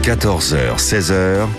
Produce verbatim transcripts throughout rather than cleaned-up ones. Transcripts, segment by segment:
quatorze heures seize heures,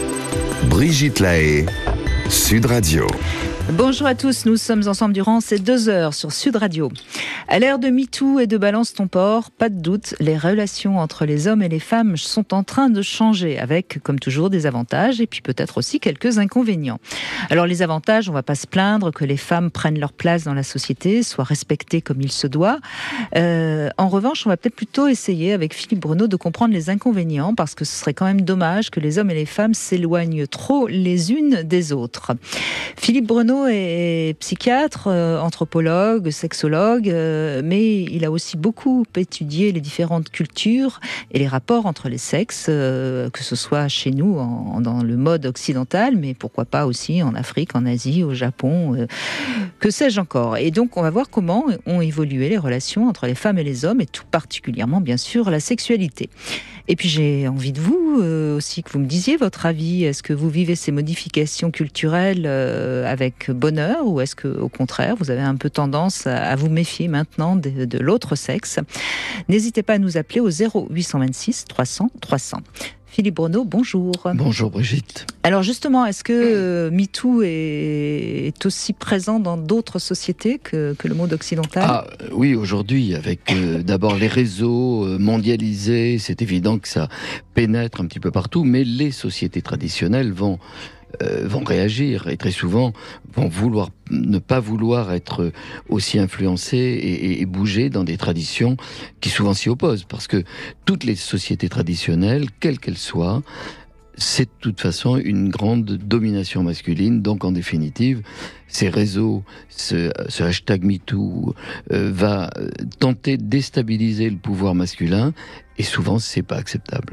Brigitte Lahaie, Sud Radio. Bonjour à tous, nous sommes ensemble durant ces deux heures sur Sud Radio. À l'ère de MeToo et de Balance ton port, pas de doute, les relations entre les hommes et les femmes sont en train de changer, avec, comme toujours, des avantages et puis peut-être aussi quelques inconvénients. Alors les avantages, on ne va pas se plaindre que les femmes prennent leur place dans la société, soient respectées comme il se doit. Euh, en revanche, on va peut-être plutôt essayer avec Philippe Bruneau de comprendre les inconvénients, parce que ce serait quand même dommage que les hommes et les femmes s'éloignent trop les unes des autres. Philippe Bruneau est psychiatre, euh, anthropologue, sexologue, euh, mais il a aussi beaucoup étudié les différentes cultures et les rapports entre les sexes, euh, que ce soit chez nous en, dans le mode occidental, mais pourquoi pas aussi en Afrique, en Asie, au Japon, euh, que sais-je encore. Et donc on va voir comment ont évolué les relations entre les femmes et les hommes, et tout particulièrement bien sûr la sexualité. Et puis j'ai envie de vous euh, aussi que vous me disiez votre avis. Est-ce que vous vivez ces modifications culturelles euh, avec bonheur, ou est-ce que au contraire vous avez un peu tendance à, à vous méfier maintenant de, de l'autre sexe? N'hésitez pas à nous appeler au zéro huit cent vingt-six trois cents trois cents. Philippe Bruneau, bonjour. Bonjour Brigitte. Alors justement, est-ce que euh, MeToo est, est aussi présent dans d'autres sociétés que, que le monde occidental? Ah oui, aujourd'hui, avec euh, d'abord les réseaux euh, mondialisés, c'est évident que ça pénètre un petit peu partout, mais les sociétés traditionnelles vont Euh, vont réagir et très souvent vont vouloir ne pas vouloir être aussi influencés et, et, et bouger dans des traditions qui souvent s'y opposent, parce que toutes les sociétés traditionnelles, quelles qu'elles soient, c'est de toute façon une grande domination masculine. Donc en définitive, ces réseaux, ce, ce hashtag MeToo euh, va tenter de déstabiliser le pouvoir masculin, et souvent c'est pas acceptable.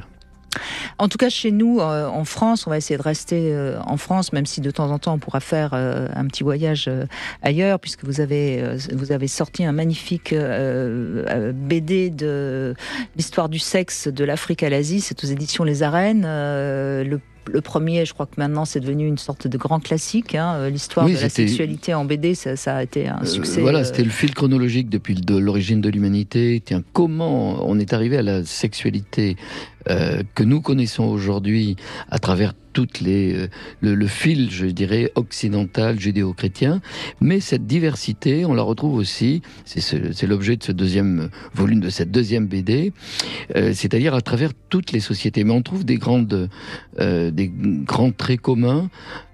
En tout cas, chez nous, euh, en France, on va essayer de rester euh, en France, même si de temps en temps on pourra faire euh, un petit voyage euh, ailleurs, puisque vous avez euh, vous avez sorti un magnifique euh, B D de l'histoire du sexe de l'Afrique à l'Asie. C'est aux éditions Les Arènes. Euh, le Le premier, je crois que maintenant, c'est devenu une sorte de grand classique. Hein. L'histoire oui, de la sexualité en B D, ça, ça a été un succès. Euh, voilà, c'était le fil chronologique depuis de l'origine de l'humanité. Tiens, comment on est arrivé à la sexualité euh, que nous connaissons aujourd'hui à travers toutes les euh, le, le fil, je dirais, occidental, judéo-chrétien. Mais cette diversité, on la retrouve aussi. C'est, ce, c'est l'objet de ce deuxième volume, de cette deuxième B D, euh, c'est-à-dire à travers toutes les sociétés. Mais on trouve des grandes euh, des grands traits communs.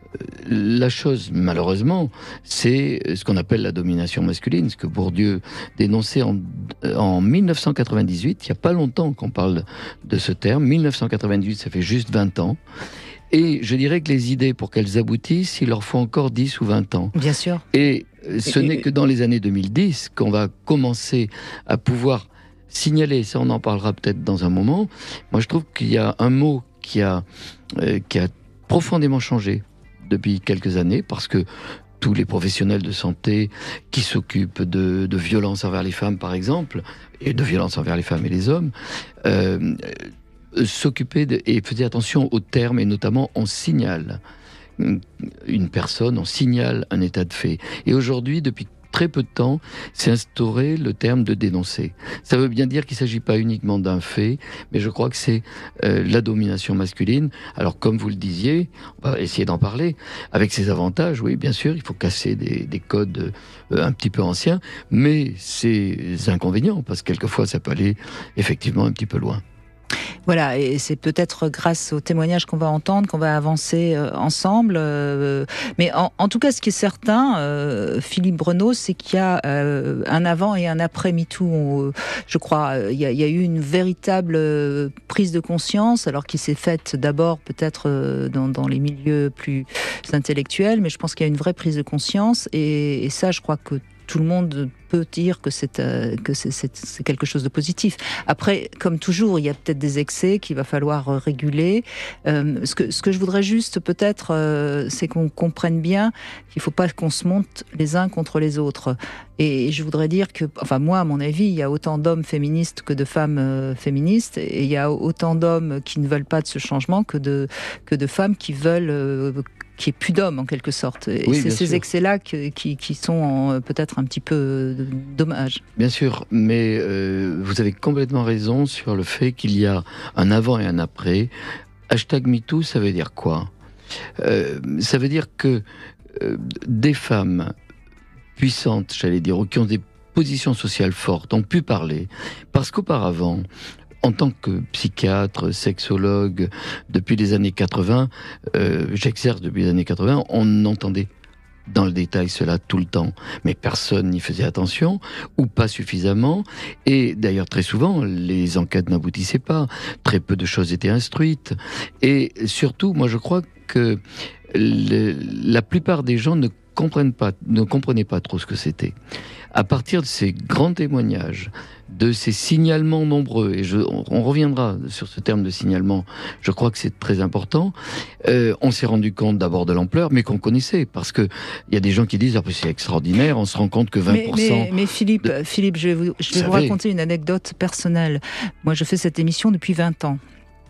La chose, malheureusement, c'est ce qu'on appelle la domination masculine, ce que Bourdieu dénonçait en, en dix-neuf cent quatre-vingt-dix-huit. Il n'y a pas longtemps qu'on parle de ce terme. dix-neuf cent quatre-vingt-dix-huit, ça fait juste vingt ans. Et je dirais que les idées, pour qu'elles aboutissent, il leur faut encore dix ou vingt ans. Bien sûr. Et ce et, n'est que dans les années deux mille dix qu'on va commencer à pouvoir signaler, ça on en parlera peut-être dans un moment. Moi je trouve qu'il y a un mot qui a, euh, qui a profondément changé depuis quelques années, parce que tous les professionnels de santé qui s'occupent de, de violences envers les femmes, par exemple, et de violences envers les femmes et les hommes, euh, s'occupaient de, et faisaient attention aux termes, et notamment on signale une personne, on signale un état de fait. Et aujourd'hui, depuis très peu de temps, s'est instauré le terme de dénoncer. Ça veut bien dire qu'il ne s'agit pas uniquement d'un fait, mais je crois que c'est euh, la domination masculine. Alors, comme vous le disiez, on va essayer d'en parler, avec ses avantages, oui, bien sûr, il faut casser des, des codes euh, un petit peu anciens, mais ses inconvénients, parce que quelquefois, ça peut aller effectivement un petit peu loin. Voilà, et c'est peut-être grâce aux témoignages qu'on va entendre qu'on va avancer euh, ensemble. Euh, mais en, en tout cas, ce qui est certain, euh, Philippe Bruneau, c'est qu'il y a euh, un avant et un après MeToo. On, je crois, il y, a, il y a eu une véritable euh, prise de conscience, alors qui s'est faite d'abord peut-être euh, dans, dans les milieux plus intellectuels, mais je pense qu'il y a une vraie prise de conscience. Et, et ça, je crois que tout le monde peut dire que c'est euh, que c'est, c'est, c'est quelque chose de positif. Après, comme toujours, il y a peut-être des excès qu'il va falloir euh, réguler. Euh, ce que ce que je voudrais juste peut-être, euh, c'est qu'on comprenne bien qu'il ne faut pas qu'on se monte les uns contre les autres. Et, et je voudrais dire que, enfin moi, à mon avis, il y a autant d'hommes féministes que de femmes euh, féministes, et il y a autant d'hommes qui ne veulent pas de ce changement que de que de femmes qui veulent euh, qui est plus d'homme en quelque sorte. Et Oui, c'est bien ces sûr. excès-là que- qui, qui sont en, peut-être un petit peu dommages. Bien sûr, mais euh, vous avez complètement raison sur le fait qu'il y a un avant et un après. Hashtag MeToo, ça veut dire quoi ? Euh, ça veut dire que euh, des femmes puissantes, j'allais dire, ou qui ont des positions sociales fortes, ont pu parler, parce qu'auparavant, en tant que psychiatre, sexologue, depuis les années quatre-vingts, euh, j'exerce depuis les années quatre-vingts, on entendait dans le détail cela tout le temps, mais personne n'y faisait attention, ou pas suffisamment, et d'ailleurs très souvent, les enquêtes n'aboutissaient pas, très peu de choses étaient instruites, et surtout, moi je crois que le, la plupart des gens ne comprennent pas, ne comprenaient pas trop ce que c'était. À partir de ces grands témoignages, de ces signalements nombreux, et je, on, on reviendra sur ce terme de signalement, je crois que c'est très important, euh, on s'est rendu compte d'abord de l'ampleur, mais qu'on connaissait, parce que il y a des gens qui disent ah, c'est extraordinaire, on se rend compte que vingt pour cent... Mais, mais, mais Philippe, de... Philippe, je vais, vous, je vais vous, vous raconter une anecdote personnelle. Moi, je fais cette émission depuis vingt ans.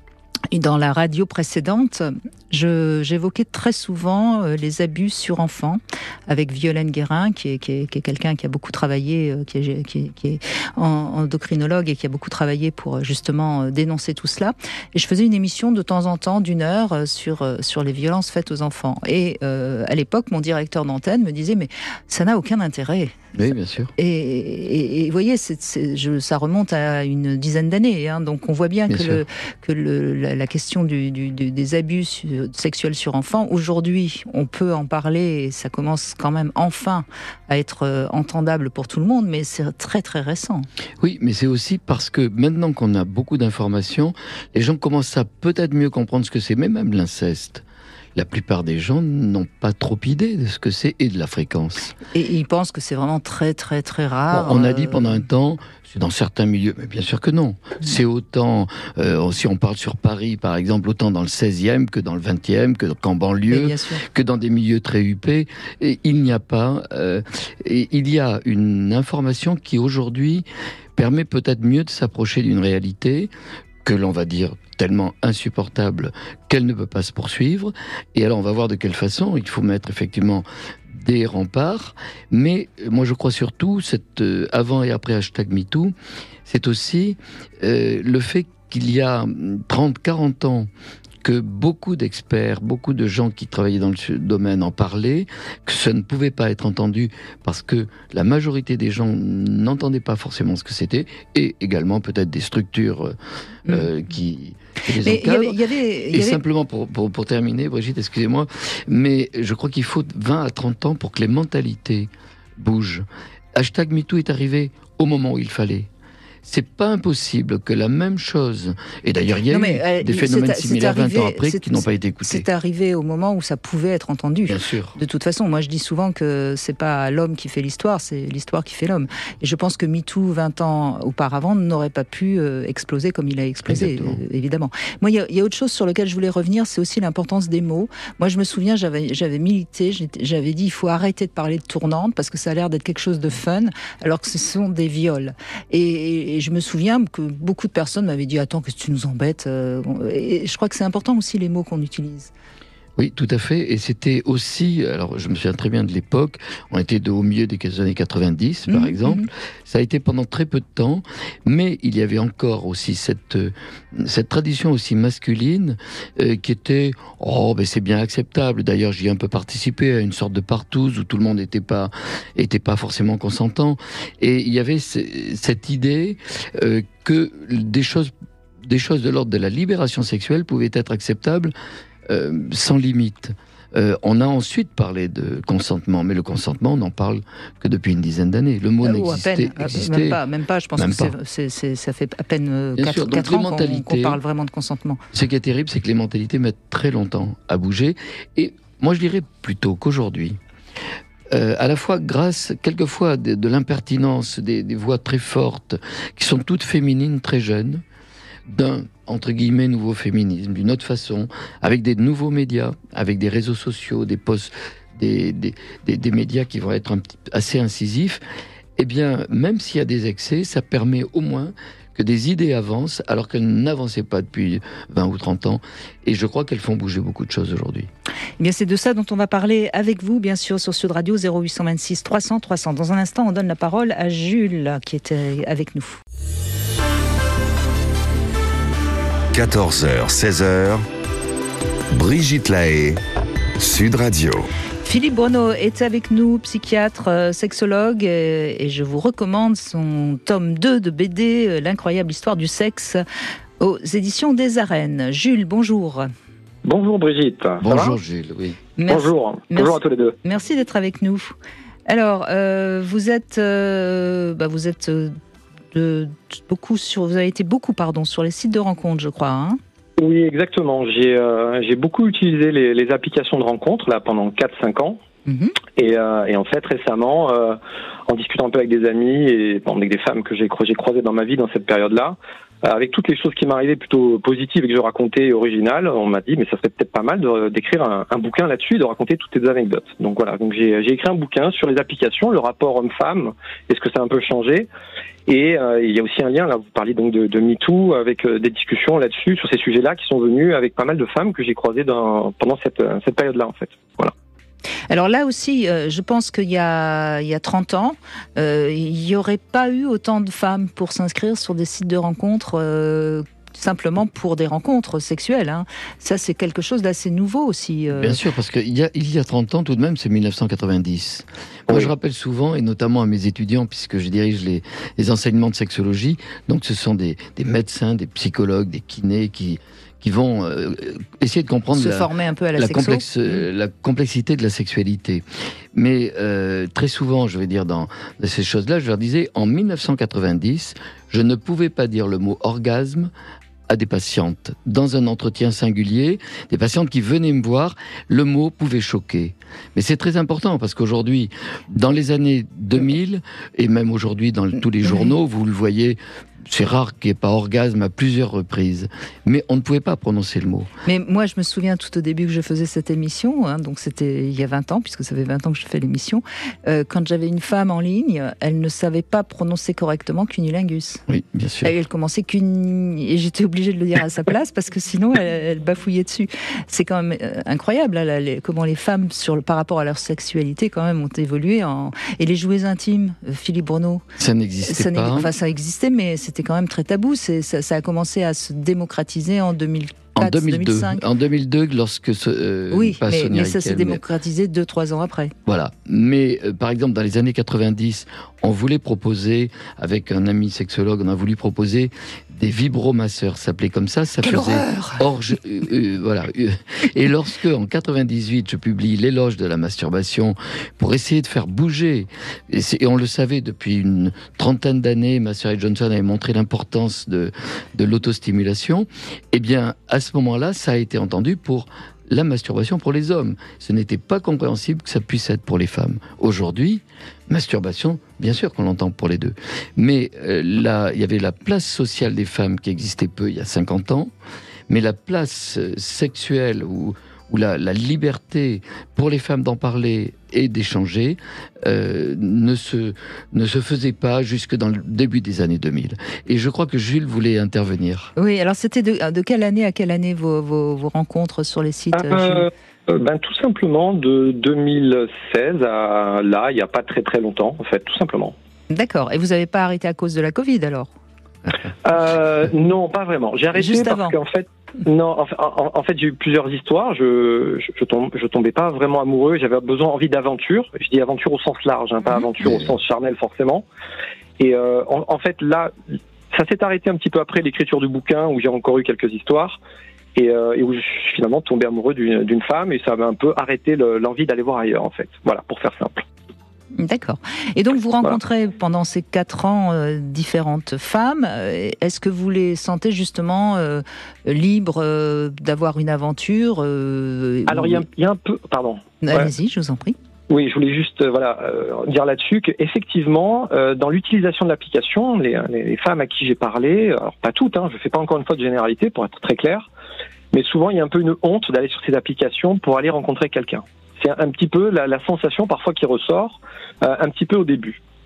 Et dans la radio précédente, je, j'évoquais très souvent euh, les abus sur enfants avec Violaine Guérin, qui est, qui est, qui est quelqu'un qui a beaucoup travaillé, euh, qui, est, qui, est, qui est endocrinologue et qui a beaucoup travaillé pour justement euh, dénoncer tout cela. Et je faisais une émission de temps en temps d'une heure euh, sur, euh, sur les violences faites aux enfants. Et euh, à l'époque, mon directeur d'antenne me disait « mais ça n'a aucun intérêt ». Oui, bien sûr. Et, et, et vous voyez, c'est, c'est, je, ça remonte à une dizaine d'années, hein, donc on voit bien, bien que, le, que le, la, la question du, du, du, des abus sexuels sur enfants, aujourd'hui, on peut en parler, et ça commence quand même enfin à être euh, entendable pour tout le monde, mais c'est très très récent. Oui, mais c'est aussi parce que maintenant qu'on a beaucoup d'informations, les gens commencent à peut-être mieux comprendre ce que c'est, mais même l'inceste. La plupart des gens n'ont pas trop idée de ce que c'est et de la fréquence. Et ils pensent que c'est vraiment très très très rare. Bon, on a dit pendant un temps, c'est dans certains milieux, mais bien sûr que non. C'est autant, euh, si on parle sur Paris par exemple, autant dans le seizième que dans le vingtième, que qu'en banlieue, que dans des milieux très huppés. Et il n'y a pas, euh, et il y a une information qui aujourd'hui permet peut-être mieux de s'approcher d'une réalité que l'on va dire tellement insupportable qu'elle ne peut pas se poursuivre. Et alors on va voir de quelle façon il faut mettre effectivement des remparts. Mais moi je crois surtout, cette euh, avant et après hashtag MeToo, c'est aussi euh, le fait qu'il y a trente à quarante ans, que beaucoup d'experts, beaucoup de gens qui travaillaient dans le domaine en parlaient, que ça ne pouvait pas être entendu parce que la majorité des gens n'entendaient pas forcément ce que c'était, et également peut-être des structures euh, mmh. qui, qui les encadrent. Y avait, y avait, y et avait... simplement pour, pour, pour terminer, Brigitte, excusez-moi, mais je crois qu'il faut vingt à trente ans pour que les mentalités bougent. Hashtag MeToo est arrivé au moment où il fallait. C'est pas impossible que la même chose, et d'ailleurs il y a non, eu euh, des phénomènes similaires arrivé, vingt ans après qui n'ont pas été écoutés. C'est arrivé au moment où ça pouvait être entendu. Bien sûr. De toute façon, moi je dis souvent que c'est pas l'homme qui fait l'histoire, c'est l'histoire qui fait l'homme. Et je pense que MeToo, vingt ans auparavant, n'aurait pas pu euh, exploser comme il a explosé, euh, évidemment. Moi, il y, y a autre chose sur lequel je voulais revenir, c'est aussi l'importance des mots. Moi, je me souviens, j'avais, j'avais milité, j'avais dit il faut arrêter de parler de tournante parce que ça a l'air d'être quelque chose de fun, alors que ce sont des viols. Et, et Et je me souviens que beaucoup de personnes m'avaient dit « Attends, qu'est-ce que tu nous embêtes ?» Et je crois que c'est important aussi les mots qu'on utilise. Oui, tout à fait. Et c'était aussi, alors je me souviens très bien de l'époque, on était de, au milieu des années quatre-vingt-dix, par mmh, exemple. Mmh. Ça a été pendant très peu de temps, mais il y avait encore aussi cette, cette tradition aussi masculine euh, qui était « Oh, ben c'est bien acceptable ». D'ailleurs, j'y ai un peu participé à une sorte de partouze où tout le monde n'était pas, était pas forcément consentant. Et il y avait c- cette idée euh, que des choses, des choses de l'ordre de la libération sexuelle pouvaient être acceptables Euh, sans limite. Euh, on a ensuite parlé de consentement, mais le consentement, on n'en parle que depuis une dizaine d'années. Le mot euh, n'existait à peine, existait... Même pas, même pas, je pense même que c'est, c'est, ça fait à peine quatre ans qu'on, qu'on parle vraiment de consentement. Ce qui est terrible, c'est que les mentalités mettent très longtemps à bouger. Et moi, je dirais plutôt qu'aujourd'hui, Euh, à la fois grâce, quelquefois, de, de l'impertinence, des, des voix très fortes, qui sont toutes féminines, très jeunes, d'un, entre guillemets, nouveau féminisme, d'une autre façon, avec des nouveaux médias, avec des réseaux sociaux, des posts, des, des, des, des médias qui vont être un petit, assez incisifs, eh bien, même s'il y a des excès, ça permet au moins que des idées avancent alors qu'elles n'avançaient pas depuis vingt ou trente ans. Et je crois qu'elles font bouger beaucoup de choses aujourd'hui. Eh bien, c'est de ça dont on va parler avec vous, bien sûr, sur Sud Radio, zéro huit cent vingt-six trois cents trois cents. Dans un instant, on donne la parole à Jules, qui était avec nous. quatorze heures, seize heures, Brigitte Lahaie, Sud Radio. Philippe Bruneau est avec nous, psychiatre, euh, sexologue, euh, et je vous recommande son tome deux de B D, euh, L'incroyable histoire du sexe, aux éditions des Arènes. Jules, bonjour. Bonjour Brigitte. Ça Bonjour va Jules, oui. Merci. Bonjour. Merci. Bonjour à tous les deux. Merci d'être avec nous. Alors, euh, vous êtes, euh, bah, vous êtes euh, de, beaucoup sur, vous avez été beaucoup, pardon, sur les sites de rencontres, je crois. Hein. Oui, exactement. J'ai euh, j'ai beaucoup utilisé les, les applications de rencontres là pendant quatre cinq ans. Mm-hmm. Et, euh, et en fait, récemment, euh, en discutant un peu avec des amis et bon, avec des femmes que j'ai j'ai croisées dans ma vie dans cette période-là, euh, avec toutes les choses qui m'arrivaient plutôt positives et que je racontais originales, on m'a dit mais ça serait peut-être pas mal de, d'écrire un, un bouquin là-dessus, de raconter toutes tes anecdotes. Donc voilà, donc j'ai j'ai écrit un bouquin sur les applications, le rapport homme-femme, est-ce que ça a un peu changé. Et euh, il y a aussi un lien, là, vous parliez donc de, de MeToo, avec euh, des discussions là-dessus, sur ces sujets-là, qui sont venus avec pas mal de femmes que j'ai croisées dans, pendant cette, cette période-là, en fait. Voilà. Alors là aussi, euh, je pense qu'il y a, il y a trente ans, euh, il n'y aurait pas eu autant de femmes pour s'inscrire sur des sites de rencontres euh, simplement pour des rencontres sexuelles. Hein. Ça, c'est quelque chose d'assez nouveau aussi. Euh... Bien sûr, parce qu'il y a, il y a trente ans, tout de même, c'est mille neuf cent quatre-vingt-dix. Moi, oui. Je rappelle souvent, et notamment à mes étudiants, puisque je dirige les, les enseignements de sexologie, donc ce sont des, des médecins, des psychologues, des kinés qui... qui vont euh, essayer de comprendre se la, former un peu à la, la, sexo. complexe, euh, la complexité de la sexualité. Mais euh, très souvent, je vais dire dans ces choses-là, je leur disais, en mille neuf cent quatre-vingt-dix, je ne pouvais pas dire le mot orgasme à des patientes. Dans un entretien singulier, des patientes qui venaient me voir, le mot pouvait choquer. Mais c'est très important parce qu'aujourd'hui, dans les années deux mille, et même aujourd'hui dans tous les journaux, vous le voyez, c'est rare qu'il n'y ait pas orgasme à plusieurs reprises. Mais on ne pouvait pas prononcer le mot. Mais moi, je me souviens tout au début que je faisais cette émission, hein, donc c'était il y a vingt ans, puisque ça fait vingt ans que je fais l'émission, euh, quand j'avais une femme en ligne, elle ne savait pas prononcer correctement cunilingus. Oui, bien sûr. Elle commençait qu'une... Et j'étais obligée de le dire à sa place, parce que sinon, elle, elle bafouillait dessus. C'est quand même incroyable, là, les, comment les femmes, sur le, par rapport à leur sexualité, quand même, ont évolué. En... Et les jouets intimes, Philippe Bruneau. Ça n'existait ça pas. Enfin, ça existait, mais c'était quand même très tabou. C'est, ça, ça a commencé à se démocratiser en deux mille quatre, en deux mille deux, deux mille cinq. En deux mille deux, lorsque ce, euh, oui, pas mais, Sonia mais ça Rykiel, s'est démocratisé deux, trois ans après. Voilà. Mais euh, par exemple, dans les années quatre-vingt-dix, on voulait proposer, avec un ami sexologue, on a voulu proposer des vibromasseurs, ça s'appelait comme ça. Ça Quelle faisait horreur orge, euh, euh, voilà. Et lorsque, en quatre-vingt-dix-huit, je publie l'éloge de la masturbation pour essayer de faire bouger, et, et on le savait depuis une trentaine d'années, ma sœur Johnson avait montré l'importance de, de l'autostimulation, eh bien, à ce moment-là, ça a été entendu pour la masturbation pour les hommes. Ce n'était pas compréhensible que ça puisse être pour les femmes. Aujourd'hui, masturbation, bien sûr qu'on l'entend pour les deux. Mais euh, là, il y avait la place sociale des femmes qui existait peu il y a cinquante ans, mais la place euh, sexuelle ou, ou la, la liberté pour les femmes d'en parler et d'échanger euh, ne, se, ne se faisait pas jusque dans le début des années deux mille. Et je crois que Jules voulait intervenir. Oui, alors c'était de, de quelle année à quelle année vos, vos, vos rencontres sur les sites, euh, euh, ben, tout simplement de deux mille seize à là, il n'y a pas très très longtemps, en fait, tout simplement. D'accord. Et vous n'avez pas arrêté à cause de la Covid, alors ? euh, Non, pas vraiment. J'ai arrêté Juste parce avant. qu'en fait, non, en, en, en fait, j'ai eu plusieurs histoires. Je, je, je, tombe, je tombais pas vraiment amoureux. J'avais besoin, envie d'aventure. Je dis aventure au sens large, hein, pas mmh. aventure Mais... au sens charnel forcément. Et euh, en, en fait, là, ça s'est arrêté un petit peu après l'écriture du bouquin où j'ai encore eu quelques histoires. Et, euh, et où je suis finalement tombé amoureux d'une, d'une femme et ça m'a un peu arrêté le, l'envie d'aller voir ailleurs, en fait. Voilà, pour faire simple. D'accord. Et donc vous rencontrez voilà. pendant ces quatre ans euh, différentes femmes. Est-ce que vous les sentez justement euh, libres euh, d'avoir une aventure euh, Alors il y, y a un peu... Pardon. Allez-y, ouais. je vous en prie. Oui, je voulais juste euh, voilà euh, dire là-dessus qu'effectivement, euh, dans l'utilisation de l'application, les, les, les femmes à qui j'ai parlé, alors pas toutes, hein, je ne fais pas encore une fois de généralité pour être très clair, mais souvent il y a un peu une honte d'aller sur ces applications pour aller rencontrer quelqu'un. C'est un petit peu la, la sensation parfois qui ressort euh, un petit peu au début.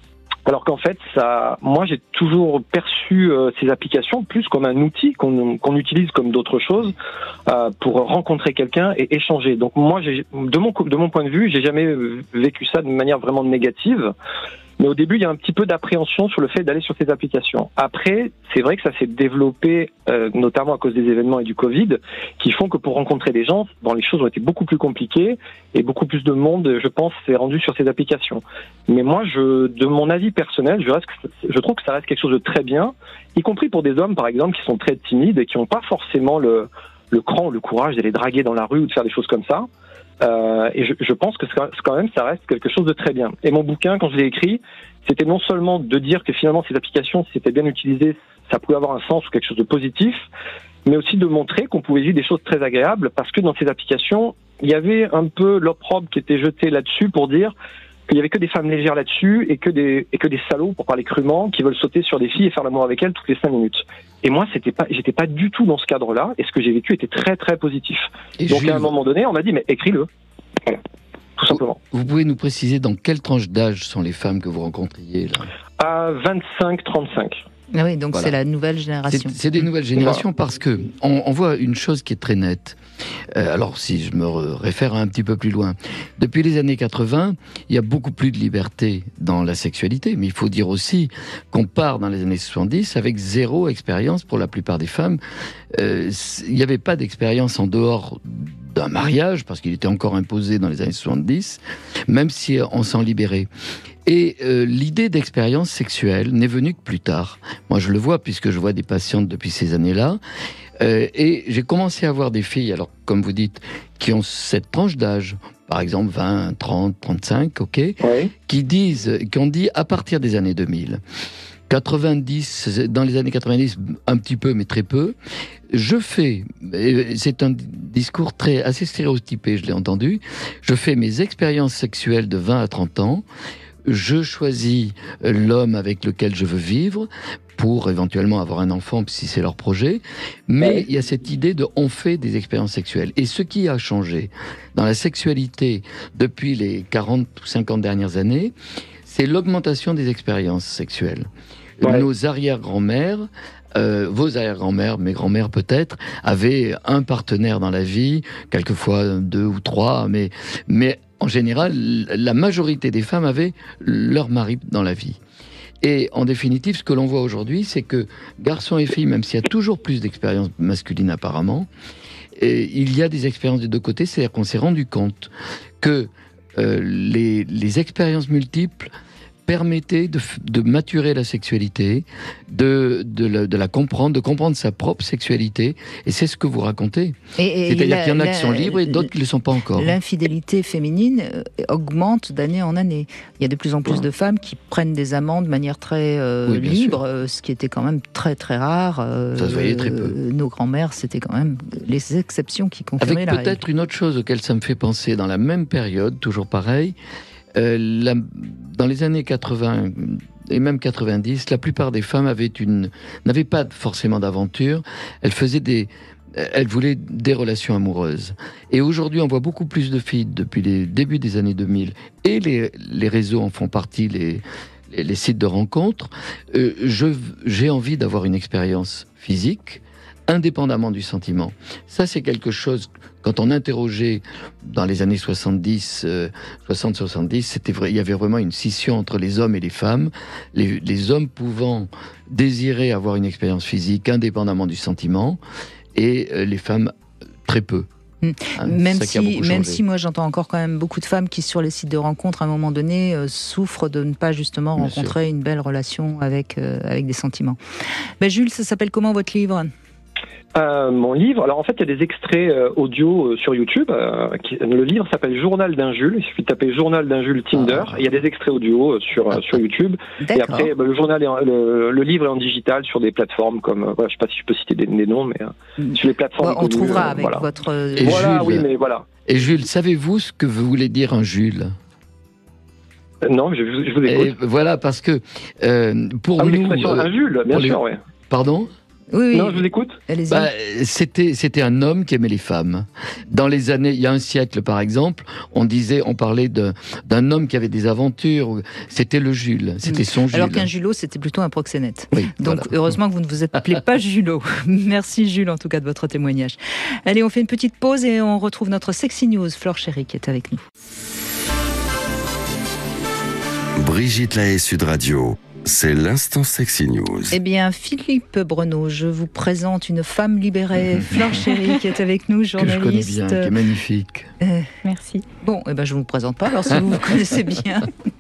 Alors qu'en fait, ça, moi, j'ai toujours perçu euh, ces applications plus comme un outil qu'on, qu'on utilise comme d'autres choses euh, pour rencontrer quelqu'un et échanger. Donc moi, j'ai, de mon de mon point de vue, j'ai jamais vécu ça de manière vraiment négative. Mais au début, il y a un petit peu d'appréhension sur le fait d'aller sur ces applications. Après, c'est vrai que ça s'est développé, euh, notamment à cause des événements et du Covid, qui font que pour rencontrer des gens, bon, les choses ont été beaucoup plus compliquées et beaucoup plus de monde, je pense, s'est rendu sur ces applications. Mais moi, je, de mon avis personnel, je, reste, je trouve que ça reste quelque chose de très bien, y compris pour des hommes, par exemple, qui sont très timides et qui n'ont pas forcément le, le cran ou le courage d'aller draguer dans la rue ou de faire des choses comme ça. Euh, et je, je pense que quand même ça reste quelque chose de très bien. Et mon bouquin, quand je l'ai écrit, c'était non seulement de dire que finalement ces applications, si c'était bien utilisé, ça pouvait avoir un sens ou quelque chose de positif, mais aussi de montrer qu'on pouvait vivre des choses très agréables, parce que dans ces applications, il y avait un peu l'opprobre qui était jeté là-dessus pour dire qu'il y avait que des femmes légères là-dessus et que des et que des salauds, pour parler crûment, qui veulent sauter sur des filles et faire l'amour avec elles toutes les cinq minutes. Et moi, c'était pas, j'étais pas du tout dans ce cadre-là, et ce que j'ai vécu était très très positif. Et donc Jules, à un moment donné, on m'a dit mais écris-le, voilà, tout simplement. Vous pouvez nous préciser dans quelle tranche d'âge sont les femmes que vous rencontriez là ? À vingt-cinq trente-cinq. Ah oui, donc voilà. C'est la nouvelle génération. C'est, c'est des nouvelles générations voilà. Parce que on, on voit une chose qui est très nette. Euh, alors, si je me réfère un petit peu plus loin, depuis les années quatre-vingts, il y a beaucoup plus de liberté dans la sexualité. Mais il faut dire aussi qu'on part dans les années soixante-dix avec zéro expérience pour la plupart des femmes. Euh, il n'y avait pas d'expérience en dehors d'un mariage, parce qu'il était encore imposé dans les années soixante-dix, même si on s'en libérait. Et euh, l'idée d'expérience sexuelle n'est venue que plus tard. Moi, je le vois, puisque je vois des patientes depuis ces années-là. Euh, et j'ai commencé à voir des filles, alors comme vous dites, qui ont cette tranche d'âge, par exemple vingt, trente, trente-cinq, ok, oui. qui disent, qui ont dit à partir des années deux mille, quatre-vingt-dix, dans les années quatre-vingt-dix, un petit peu, mais très peu, je fais, c'est un discours très, assez stéréotypé, je l'ai entendu, je fais mes expériences sexuelles de vingt à trente ans, je choisis l'homme avec lequel je veux vivre pour éventuellement avoir un enfant si c'est leur projet, mais il y a cette idée de on fait des expériences sexuelles. Et ce qui a changé dans la sexualité depuis les quarante ou cinquante dernières années, c'est l'augmentation des expériences sexuelles. Ouais. Nos arrière-grand-mères, euh, vos arrière-grand-mères, mes grand-mères peut-être, avaient un partenaire dans la vie, quelquefois deux ou trois, mais, mais en général, la majorité des femmes avaient leur mari dans la vie. Et en définitive, ce que l'on voit aujourd'hui, c'est que garçons et filles, même s'il y a toujours plus d'expériences masculines apparemment, et il y a des expériences des deux côtés, c'est-à-dire qu'on s'est rendu compte que euh, les, les expériences multiples permettaient de, de maturer la sexualité, de, de, la, de la comprendre, de comprendre sa propre sexualité. Et c'est ce que vous racontez. Et, et C'est-à-dire la, qu'il y en a la, qui sont libres et d'autres qui ne le sont pas encore. L'infidélité féminine augmente d'année en année. Il y a de plus en plus ouais. de femmes qui prennent des amants de manière très euh, oui, libre, sûr. ce qui était quand même très très rare. Euh, Ça se voyait très peu. Nos grands-mères, c'était quand même les exceptions qui confirmaient Avec la règle. Avec peut-être une autre chose auquel ça me fait penser, dans la même période, toujours pareil, Euh, la, dans les années quatre-vingts et même quatre-vingt-dix, la plupart des femmes avaient une, n'avaient pas forcément d'aventure. Elles faisaient des, elles voulaient des relations amoureuses. Et aujourd'hui, on voit beaucoup plus de filles depuis les débuts des années deux mille, et les, les réseaux en font partie, les, les, les sites de rencontres. Euh, je, j'ai envie d'avoir une expérience physique, indépendamment du sentiment. Ça, c'est quelque chose, quand on interrogeait dans les années soixante-dix, euh, soixante soixante-dix, c'était vrai, il y avait vraiment une scission entre les hommes et les femmes. Les, les hommes pouvant désirer avoir une expérience physique indépendamment du sentiment, et euh, les femmes, très peu. Mmh. Hein, même si, même si moi j'entends encore quand même beaucoup de femmes qui sur les sites de rencontres à un moment donné euh, souffrent de ne pas justement Bien rencontrer sûr. une belle relation avec, euh, avec des sentiments. Ben, Jules, ça s'appelle comment votre livre ? Euh, mon livre, alors en fait il y a des extraits euh, audio euh, sur YouTube. Euh, qui, le livre s'appelle Journal d'un Jules. Il suffit de taper Journal d'un Jules Tinder. Ah. Il y a des extraits audio euh, sur euh, sur YouTube. D'accord. Et après bah, le journal, est en, le, le livre est en digital sur des plateformes comme, euh, voilà, je sais pas si je peux citer des, des noms, mais euh, sur les plateformes. Bon, on connues, trouvera euh, avec voilà. votre. Et voilà, Jules, oui, mais voilà. Et Jules, savez-vous ce que voulait dire un Jules ? euh, Non, je, je vous écoute. Et voilà, parce que euh, pour ah, nous, l'expression euh, un Jules, bien sûr, les... ouais. Pardon ? Oui, oui. Non, je vous écoute. Allez-y. Bah, c'était, c'était un homme qui aimait les femmes. Dans les années, il y a un siècle par exemple, on disait, on parlait de, d'un homme qui avait des aventures. C'était le Jules, c'était son Jules. Alors qu'un Julot, c'était plutôt un proxénète. Oui, Donc voilà. heureusement que vous ne vous appelez pas Julot. Merci Jules en tout cas de votre témoignage. Allez, on fait une petite pause et on retrouve notre Sexy News. Flore Chéri qui est avec nous. Brigitte Lahaie, Sud Radio. C'est l'instant Sexy News. Eh bien, Philippe Breneau, je vous présente une femme libérée, Flore Chéri, qui est avec nous, journaliste. Que je connais bien, qui est magnifique. Euh, Merci. bon, eh ben, je ne vous présente pas, alors si vous vous connaissez bien.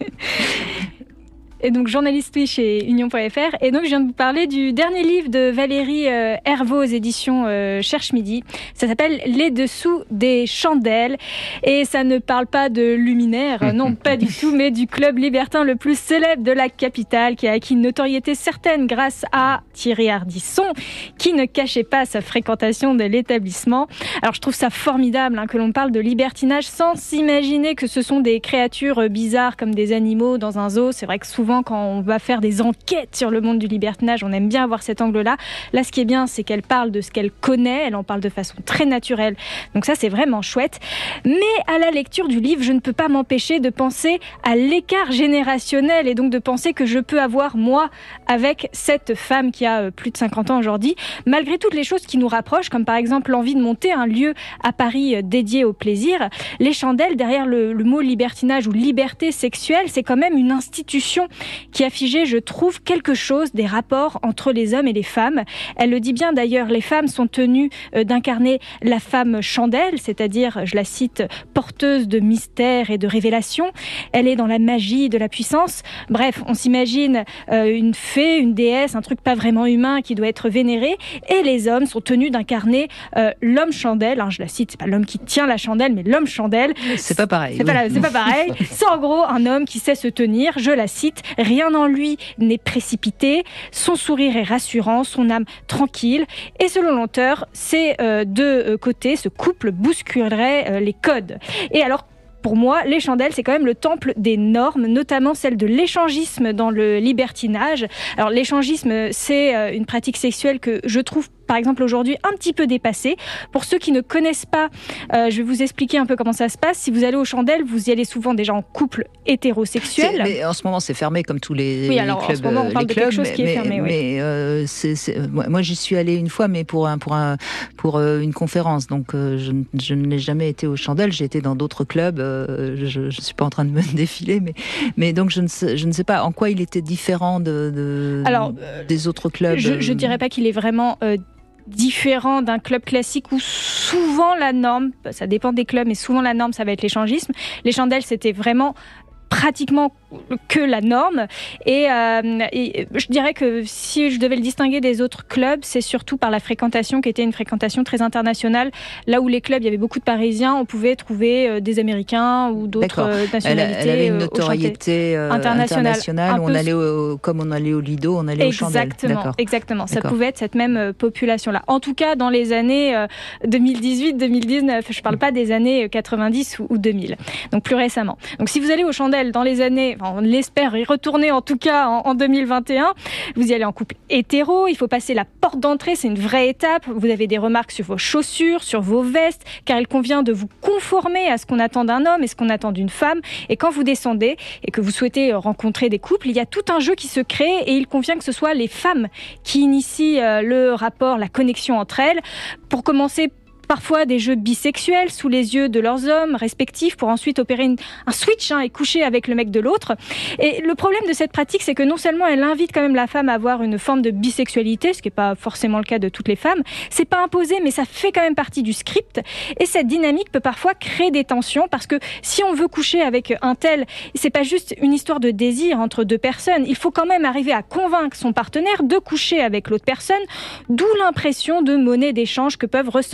Et donc journaliste oui, chez Union point F R. Et donc je viens de vous parler du dernier livre de Valérie euh, Herveau aux éditions euh, Cherche Midi. Ça s'appelle Les Dessous des Chandelles. Et ça ne parle pas de luminaire, non pas du tout, mais du club libertin le plus célèbre de la capitale, qui a acquis une notoriété certaine grâce à Thierry Ardisson, qui ne cachait pas sa fréquentation de l'établissement. Alors je trouve ça formidable hein, que l'on parle de libertinage sans s'imaginer que ce sont des créatures bizarres comme des animaux dans un zoo. C'est vrai que souvent quand on va faire des enquêtes sur le monde du libertinage, on aime bien avoir cet angle-là. Là, ce qui est bien, c'est qu'elle parle de ce qu'elle connaît, elle en parle de façon très naturelle. Donc ça, c'est vraiment chouette. Mais à la lecture du livre, je ne peux pas m'empêcher de penser à l'écart générationnel et donc de penser que je peux avoir, moi, avec cette femme qui a plus de cinquante ans aujourd'hui, malgré toutes les choses qui nous rapprochent, comme par exemple l'envie de monter un lieu à Paris dédié au plaisir. Les Chandelles, derrière le, le mot libertinage ou liberté sexuelle, c'est quand même une institution qui a figé, je trouve, quelque chose des rapports entre les hommes et les femmes. Elle le dit bien d'ailleurs, les femmes sont tenues d'incarner la femme chandelle, c'est-à-dire, je la cite, porteuse de mystère et de révélation. Elle est dans la magie de la puissance. Bref, on s'imagine euh, une fée, une déesse, un truc pas vraiment humain qui doit être vénéré. Et les hommes sont tenus d'incarner euh, l'homme chandelle. Alors, je la cite, c'est pas l'homme qui tient la chandelle, mais l'homme chandelle. C'est pas pareil. C'est, oui. pas, c'est pas pareil. C'est en gros un homme qui sait se tenir, je la cite, rien en lui n'est précipité, son sourire est rassurant, son âme tranquille. Et selon l'auteur, ces euh, deux côtés, ce couple bousculerait euh, les codes. Et alors, pour moi, les chandelles, c'est quand même le temple des normes, notamment celle de l'échangisme dans le libertinage. Alors, l'échangisme, c'est une pratique sexuelle que je trouve, par exemple, aujourd'hui, un petit peu dépassée. Pour ceux qui ne connaissent pas, euh, je vais vous expliquer un peu comment ça se passe. Si vous allez aux chandelles, vous y allez souvent déjà en couple hétérosexuel. C'est, mais en ce moment, c'est fermé comme tous les, oui, alors, les clubs. En ce moment, on parle de clubs, quelque chose mais, qui est fermé. Mais, oui. mais euh, c'est, c'est, moi, j'y suis allée une fois, mais pour, un, pour, un, pour une conférence. Donc, euh, je, je n'ai jamais été aux chandelles. J'ai été dans d'autres clubs. Euh, je ne suis pas en train de me défiler, mais, mais donc, je ne, sais, je ne sais pas en quoi il était différent de, de, alors, des autres clubs. Je ne dirais pas qu'il est vraiment... Euh, différent d'un club classique où souvent la norme, ça dépend des clubs, mais souvent la norme, ça va être l'échangisme. Les chandelles, c'était vraiment pratiquement que la norme et, euh, et je dirais que si je devais le distinguer des autres clubs, c'est surtout par la fréquentation qui était une fréquentation très internationale. Là où les clubs, il y avait beaucoup de Parisiens, on pouvait trouver euh, des Américains ou d'autres euh, nationalités. Elle, elle avait une notoriété euh, internationale. internationale. On allait au, comme on allait au Lido, on allait exactement, aux chandelles. D'accord. Exactement, ça D'accord. pouvait être cette même euh, population-là. En tout cas, dans les années euh, deux mille dix-huit deux mille dix-neuf, je ne parle pas des années quatre-vingt-dix ou, ou deux mille, donc plus récemment. Donc si vous allez aux chandelles dans les années, enfin, on l'espère y retourner en tout cas en, en deux mille vingt et un, vous y allez en couple hétéro, il faut passer la porte d'entrée, c'est une vraie étape, vous avez des remarques sur vos chaussures, sur vos vestes, car il convient de vous conformer à ce qu'on attend d'un homme et ce qu'on attend d'une femme, et quand vous descendez et que vous souhaitez rencontrer des couples, il y a tout un jeu qui se crée et il convient que ce soit les femmes qui initient le rapport, la connexion entre elles. Pour commencer, parfois des jeux bisexuels sous les yeux de leurs hommes respectifs pour ensuite opérer une, un switch hein, et coucher avec le mec de l'autre. Et le problème de cette pratique, c'est que non seulement elle invite quand même la femme à avoir une forme de bisexualité, ce qui n'est pas forcément le cas de toutes les femmes, c'est pas imposé, mais ça fait quand même partie du script. Et cette dynamique peut parfois créer des tensions parce que si on veut coucher avec un tel, c'est pas juste une histoire de désir entre deux personnes. Il faut quand même arriver à convaincre son partenaire de coucher avec l'autre personne, d'où l'impression de monnaie d'échange que peuvent ressentir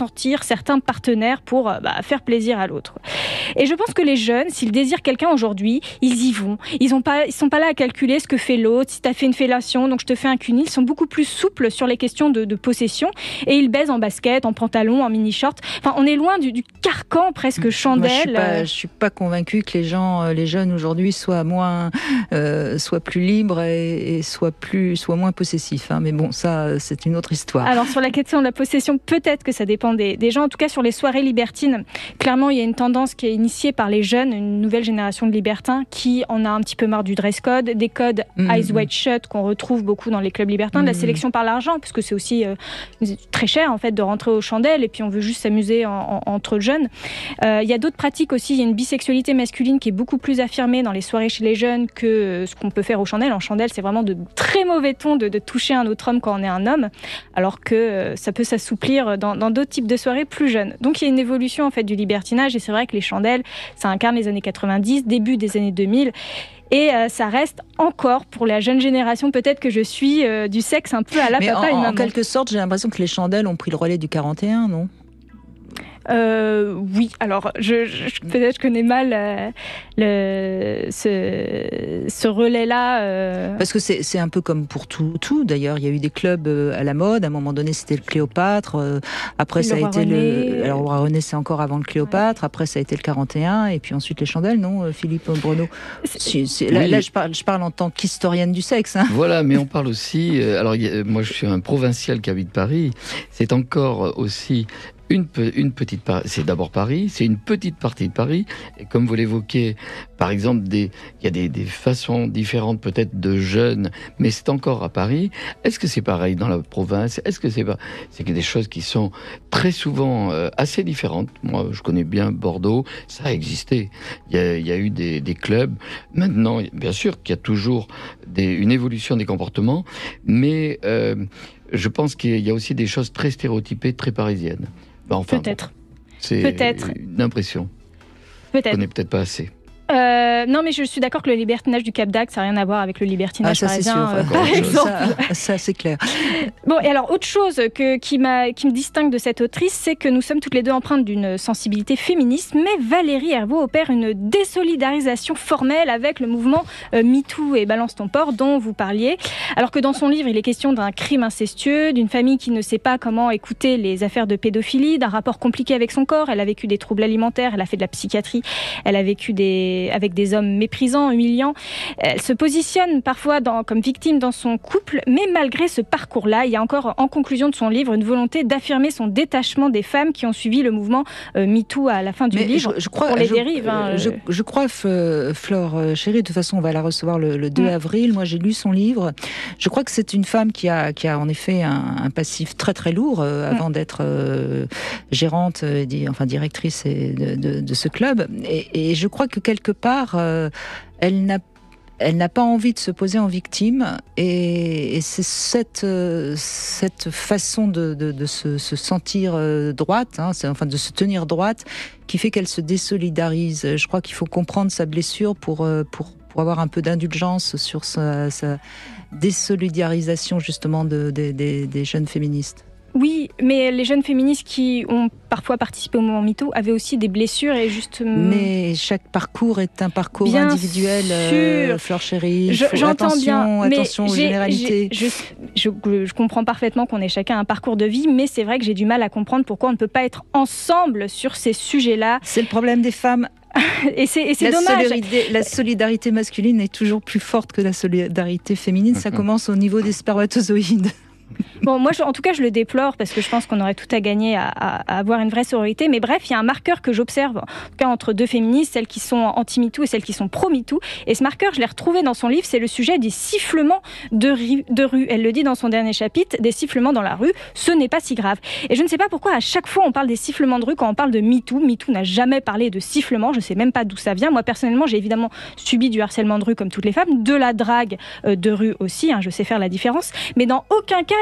par certains partenaires pour bah, faire plaisir à l'autre. Et je pense que les jeunes, s'ils désirent quelqu'un aujourd'hui, ils y vont. Ils ne sont pas là à calculer ce que fait l'autre, si tu as fait une fellation, donc je te fais un cunnilingus. Ils sont beaucoup plus souples sur les questions de, de possession et ils baisent en basket, en pantalon, en mini-short. Enfin, on est loin du, du carcan presque chandelle. Moi, je suis pas, je suis pas convaincue que les gens, les jeunes aujourd'hui soient moins, euh, soient plus libres et, et soient plus, soient moins possessifs. Hein. Mais bon, ça, c'est une autre histoire. Alors sur la question de la possession, peut-être que ça dépend des, des gens. En tout cas, sur les soirées libertines, clairement, il y a une tendance qui est initiée par les jeunes, une nouvelle génération de libertins qui en a un petit peu marre du dress code, des codes mmh. eyes wide shut qu'on retrouve beaucoup dans les clubs libertins, mmh. de la sélection par l'argent, parce que c'est aussi euh, très cher en fait de rentrer aux chandelles et puis on veut juste s'amuser en, en, entre jeunes. Euh, il y a d'autres pratiques aussi. Il y a une bisexualité masculine qui est beaucoup plus affirmée dans les soirées chez les jeunes que ce qu'on peut faire aux chandelles. En chandelle, c'est vraiment de très mauvais ton de, de toucher un autre homme quand on est un homme, alors que euh, ça peut s'assouplir dans, dans d'autres types de soirées plus jeunes. Donc il y a une évolution en fait du libertinage et c'est vrai que les chandelles, ça incarne les années quatre-vingt-dix, début des années deux mille. Et euh, ça reste encore, pour la jeune génération, peut-être que je suis euh, du sexe un peu à la Mais papa en, et maman. En quelque sorte, j'ai l'impression que les chandelles ont pris le relais du quarante et un, non ? Euh, oui, alors je, je, peut-être je connais mal euh, le, ce, ce relais-là. Euh... Parce que c'est, c'est un peu comme pour tout, tout. D'ailleurs, il y a eu des clubs à la mode. À un moment donné, c'était le Cléopâtre. Euh, après, le ça a été René. le. Alors, le roi René, c'est encore avant le Cléopâtre. Ouais. Après, ça a été le quarante et un. Et puis ensuite, les chandelles, non, Philippe Bruno c'est, c'est, là, oui. là, je parle, je parle en tant qu'historienne du sexe. Hein. Voilà, mais on parle aussi. Euh, alors, y a, moi, je suis un provincial qui habite Paris. C'est encore aussi. Une, une petite partie, c'est d'abord Paris, c'est une petite partie de Paris, et comme vous l'évoquez, par exemple, des, il y a des, des façons différentes peut-être de jeunes, mais c'est encore à Paris. Est-ce que c'est pareil dans la province ? Est-ce que c'est pas, c'est des choses qui sont très souvent euh, assez différentes. Moi, je connais bien Bordeaux, ça a existé. Il y a, il y a eu des, des clubs. Maintenant, bien sûr qu'il y a toujours des, une évolution des comportements, mais euh, je pense qu'il y a aussi des choses très stéréotypées, très parisiennes. Ben enfin, peut-être. Bon, c'est peut-être. une impression. Peut-être. On connaît peut-être pas assez. Euh, non, mais je suis d'accord que le libertinage du Cap d'Agde, ça n'a rien à voir avec le libertinage ah, ça, parisien, c'est sûr, euh, par exemple. Ça, ça, c'est clair. Bon, et alors, autre chose que, qui, m'a, qui me distingue de cette autrice, c'est que nous sommes toutes les deux empreintes d'une sensibilité féministe, mais Valérie Hervault opère une désolidarisation formelle avec le mouvement euh, MeToo et Balance ton porc dont vous parliez. Alors que dans son livre, il est question d'un crime incestueux, d'une famille qui ne sait pas comment écouter les affaires de pédophilie, d'un rapport compliqué avec son corps. Elle a vécu des troubles alimentaires, elle a fait de la psychiatrie, elle a vécu des avec des hommes méprisants, humiliants. Elle se positionne parfois dans, comme victime dans son couple, mais malgré ce parcours-là, il y a encore en conclusion de son livre une volonté d'affirmer son détachement des femmes qui ont suivi le mouvement euh, MeToo à la fin du mais livre je, je crois, pour les je, dérives. Hein, je, je crois, Flore Chéri, de toute façon on va la recevoir le, le deux avril, moi j'ai lu son livre, je crois que c'est une femme qui a, qui a en effet un, un passif très très lourd euh, avant mm. d'être euh, gérante, euh, enfin directrice de, de, de ce club, et, et je crois que quelque part, euh, elle n'a elle n'a pas envie de se poser en victime, et, et c'est cette euh, cette façon de, de, de se, se sentir euh, droite, hein, c'est, enfin de se tenir droite, qui fait qu'elle se désolidarise. Je crois qu'il faut comprendre sa blessure pour euh, pour pour avoir un peu d'indulgence sur sa, sa désolidarisation justement de, de, de, des jeunes féministes. Oui, mais les jeunes féministes qui ont parfois participé au mouvement MeToo avaient aussi des blessures et juste... Mais chaque parcours est un parcours bien individuel, euh, Flore Chéri. Je, j'entends attention, bien, mais attention aux généralités. Je, je, je, je comprends parfaitement qu'on ait chacun un parcours de vie, mais c'est vrai que j'ai du mal à comprendre pourquoi on ne peut pas être ensemble sur ces sujets-là. C'est le problème des femmes. Et c'est, et c'est la dommage. Solidarité, la solidarité masculine est toujours plus forte que la solidarité féminine. Ça commence au niveau des spermatozoïdes. Bon, moi, je, en tout cas, je le déplore parce que je pense qu'on aurait tout à gagner à, à, à avoir une vraie sororité. Mais bref, il y a un marqueur que j'observe, en tout cas entre deux féministes, celles qui sont anti-MeToo et celles qui sont pro-MeToo. Et ce marqueur, je l'ai retrouvé dans son livre, c'est le sujet des sifflements de, ri- de rue. Elle le dit dans son dernier chapitre, des sifflements dans la rue, ce n'est pas si grave. Et je ne sais pas pourquoi à chaque fois on parle des sifflements de rue quand on parle de MeToo. MeToo n'a jamais parlé de sifflements, je ne sais même pas d'où ça vient. Moi, personnellement, j'ai évidemment subi du harcèlement de rue comme toutes les femmes, de la drague de rue aussi, hein, je sais faire la différence. Mais dans aucun cas,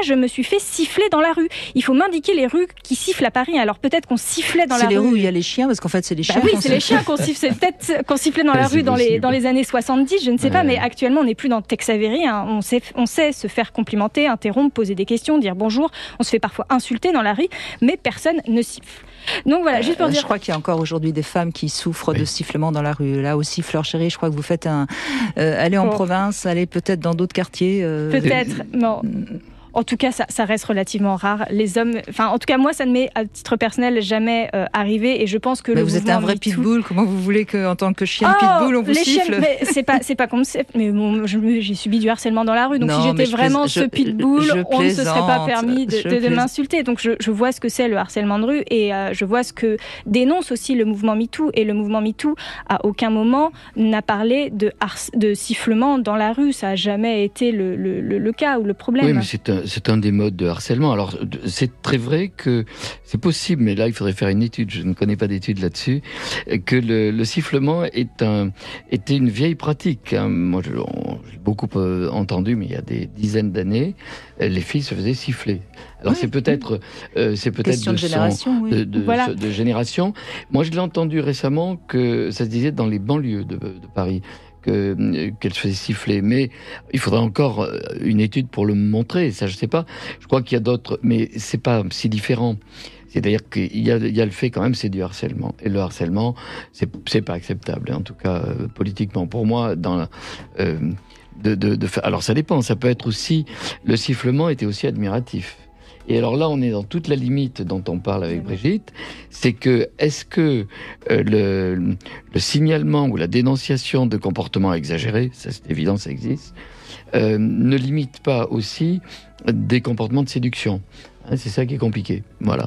je me suis fait siffler dans la rue. Il faut m'indiquer les rues qui sifflent à Paris. Alors peut-être qu'on sifflait dans c'est la rue. C'est les rues où il y a les chiens, parce qu'en fait c'est les chiens. Bah oui, c'est les chiens qu'on siffle. C'est peut-être qu'on sifflait dans la rue dans les, dans les années soixante-dix, je ne sais ouais. pas, mais actuellement on n'est plus dans Tex Avery. Hein. On, sait, on sait se faire complimenter, interrompre, poser des questions, dire bonjour. On se fait parfois insulter dans la rue, mais personne ne siffle. Donc voilà, juste pour euh, dire... Je crois qu'il y a encore aujourd'hui des femmes qui souffrent oui. de sifflements dans la rue. Là aussi, Fleur Chérie, je crois que vous faites un... Euh, allez en oh. province, allez peut-être dans d'autres quartiers. Euh... Peut-être, non. En tout cas, ça, ça reste relativement rare. Les hommes, enfin, en tout cas, moi, ça ne m'est, à titre personnel, jamais euh, arrivé. Et je pense que mais le vous êtes un vrai pitbull. Comment vous voulez qu'en tant que chien oh, pitbull, on vous les siffle chiens, mais c'est pas, c'est pas comme ça. Mais bon, je, j'ai subi du harcèlement dans la rue. Donc, non, si j'étais vraiment ce pitbull, je, je on ne se serait pas permis de, de, de m'insulter. Donc, je, je vois ce que c'est le harcèlement de rue et euh, je vois ce que dénonce aussi le mouvement MeToo. Et le mouvement MeToo, à aucun moment, n'a parlé de, harc- de sifflement dans la rue. Ça n'a jamais été le, le, le, le cas ou le problème. Oui, mais c'est un, c'est un des modes de harcèlement. Alors, c'est très vrai que c'est possible, mais là, il faudrait faire une étude, je ne connais pas d'étude là-dessus, que le, le sifflement est un, était une vieille pratique. Hein. Moi, je, on, j'ai beaucoup entendu, mais il y a des dizaines d'années, les filles se faisaient siffler. Alors, oui, c'est peut-être, euh, c'est peut-être question de, de génération, son, oui. de, de, voilà. de génération. Moi, je l'ai entendu récemment que ça se disait dans les banlieues de, de Paris. Que, qu'elle se faisait siffler, mais il faudrait encore une étude pour le montrer, ça je sais pas, je crois qu'il y a d'autres, mais c'est pas si différent, c'est-à-dire qu'il y a, il y a le fait quand même, c'est du harcèlement, et le harcèlement, c'est, c'est pas acceptable, en tout cas euh, politiquement, pour moi, dans euh, de, de, de, alors ça dépend, ça peut être aussi, le sifflement était aussi admiratif. Et alors là, on est dans toute la limite dont on parle avec Brigitte, c'est que, est-ce que euh, le, le signalement ou la dénonciation de comportements exagérés, ça c'est évident, ça existe, euh, ne limite pas aussi des comportements de séduction. Hein, c'est ça qui est compliqué. Voilà.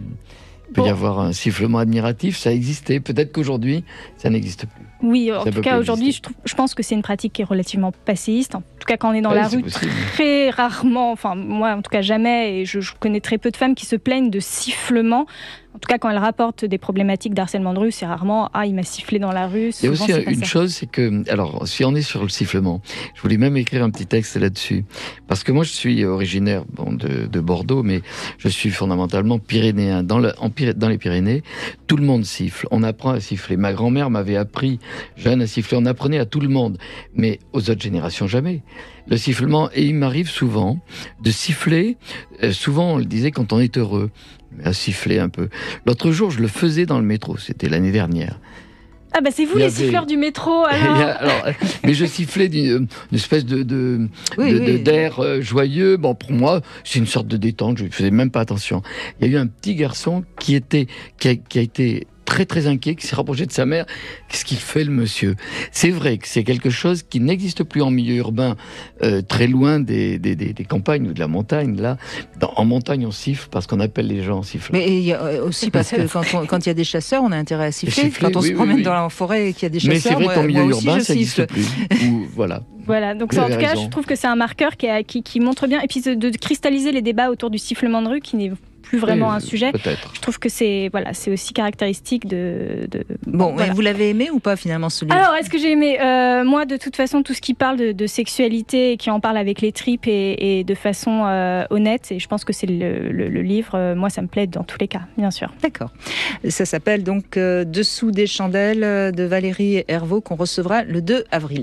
Il peut bon. y avoir un sifflement admiratif, ça existait. Peut-être qu'aujourd'hui, ça n'existe plus. Oui, en ça tout cas, aujourd'hui, je, trouve, je pense que c'est une pratique qui est relativement passéiste. En tout cas, quand on est dans oui, la rue, possible. Très rarement, enfin, moi, en tout cas, jamais, et je, je connais très peu de femmes qui se plaignent de sifflement. En tout cas, quand elles rapportent des problématiques d'harcèlement de rue, c'est rarement « Ah, il m'a sifflé dans la rue ». Il y a aussi une chose, c'est que... Alors, si on est sur le sifflement, je voulais même écrire un petit texte là-dessus. Parce que moi, je suis originaire bon, de, de Bordeaux, mais je suis fondamentalement pyrénéen. Dans, le, en, dans les Pyrénées, tout le monde siffle. On apprend à siffler. Ma grand-mère m'avait appris, jeune, à siffler. On apprenait à tout le monde. Mais aux autres générations, jamais. Le sifflement, et il m'arrive souvent de siffler. Euh, souvent, on le disait quand on est heureux. À siffler un peu. L'autre jour, je le faisais dans le métro, c'était l'année dernière. Ah bah c'est vous les avait... siffleurs du métro alors. alors mais je sifflais d'une une espèce de, de, oui, de, oui. de d'air euh, joyeux. Bon, pour moi, c'est une sorte de détente, je ne faisais même pas attention. Il y a eu un petit garçon qui, était, qui, a, qui a été très très inquiet, qui s'est rapproché de sa mère. Qu'est-ce qu'il fait le monsieur ? C'est vrai que c'est quelque chose qui n'existe plus en milieu urbain, euh, très loin des, des, des, des campagnes ou de la montagne. Là, dans, en montagne, on siffle parce qu'on appelle les gens siffleurs. Mais il y a aussi parce que quand il quand y a des chasseurs, on a intérêt à siffler. siffler quand on oui, se promène oui, oui. dans la forêt et qu'il y a des chasseurs, mais c'est vrai moi, qu'en milieu moi aussi, urbain, je ça n'existe plus. Ou, voilà. Voilà, donc ça, en tout cas, raison. Je trouve que c'est un marqueur qui, a, qui, qui montre bien, et puis de, de cristalliser les débats autour du sifflement de rue, qui n'est plus vraiment oui, un sujet. Peut-être. Je trouve que c'est voilà, c'est aussi caractéristique de. de bon, voilà. Et vous l'avez aimé ou pas finalement ce livre ? Alors, est-ce que j'ai aimé euh, Moi, de toute façon, tout ce qui parle de, de sexualité et qui en parle avec les tripes et, et de façon euh, honnête, et je pense que c'est le, le, le livre. Euh, moi, ça me plaît dans tous les cas, bien sûr. D'accord. Ça s'appelle donc euh, Dessous des chandelles de Valérie Hervault qu'on recevra le deux avril.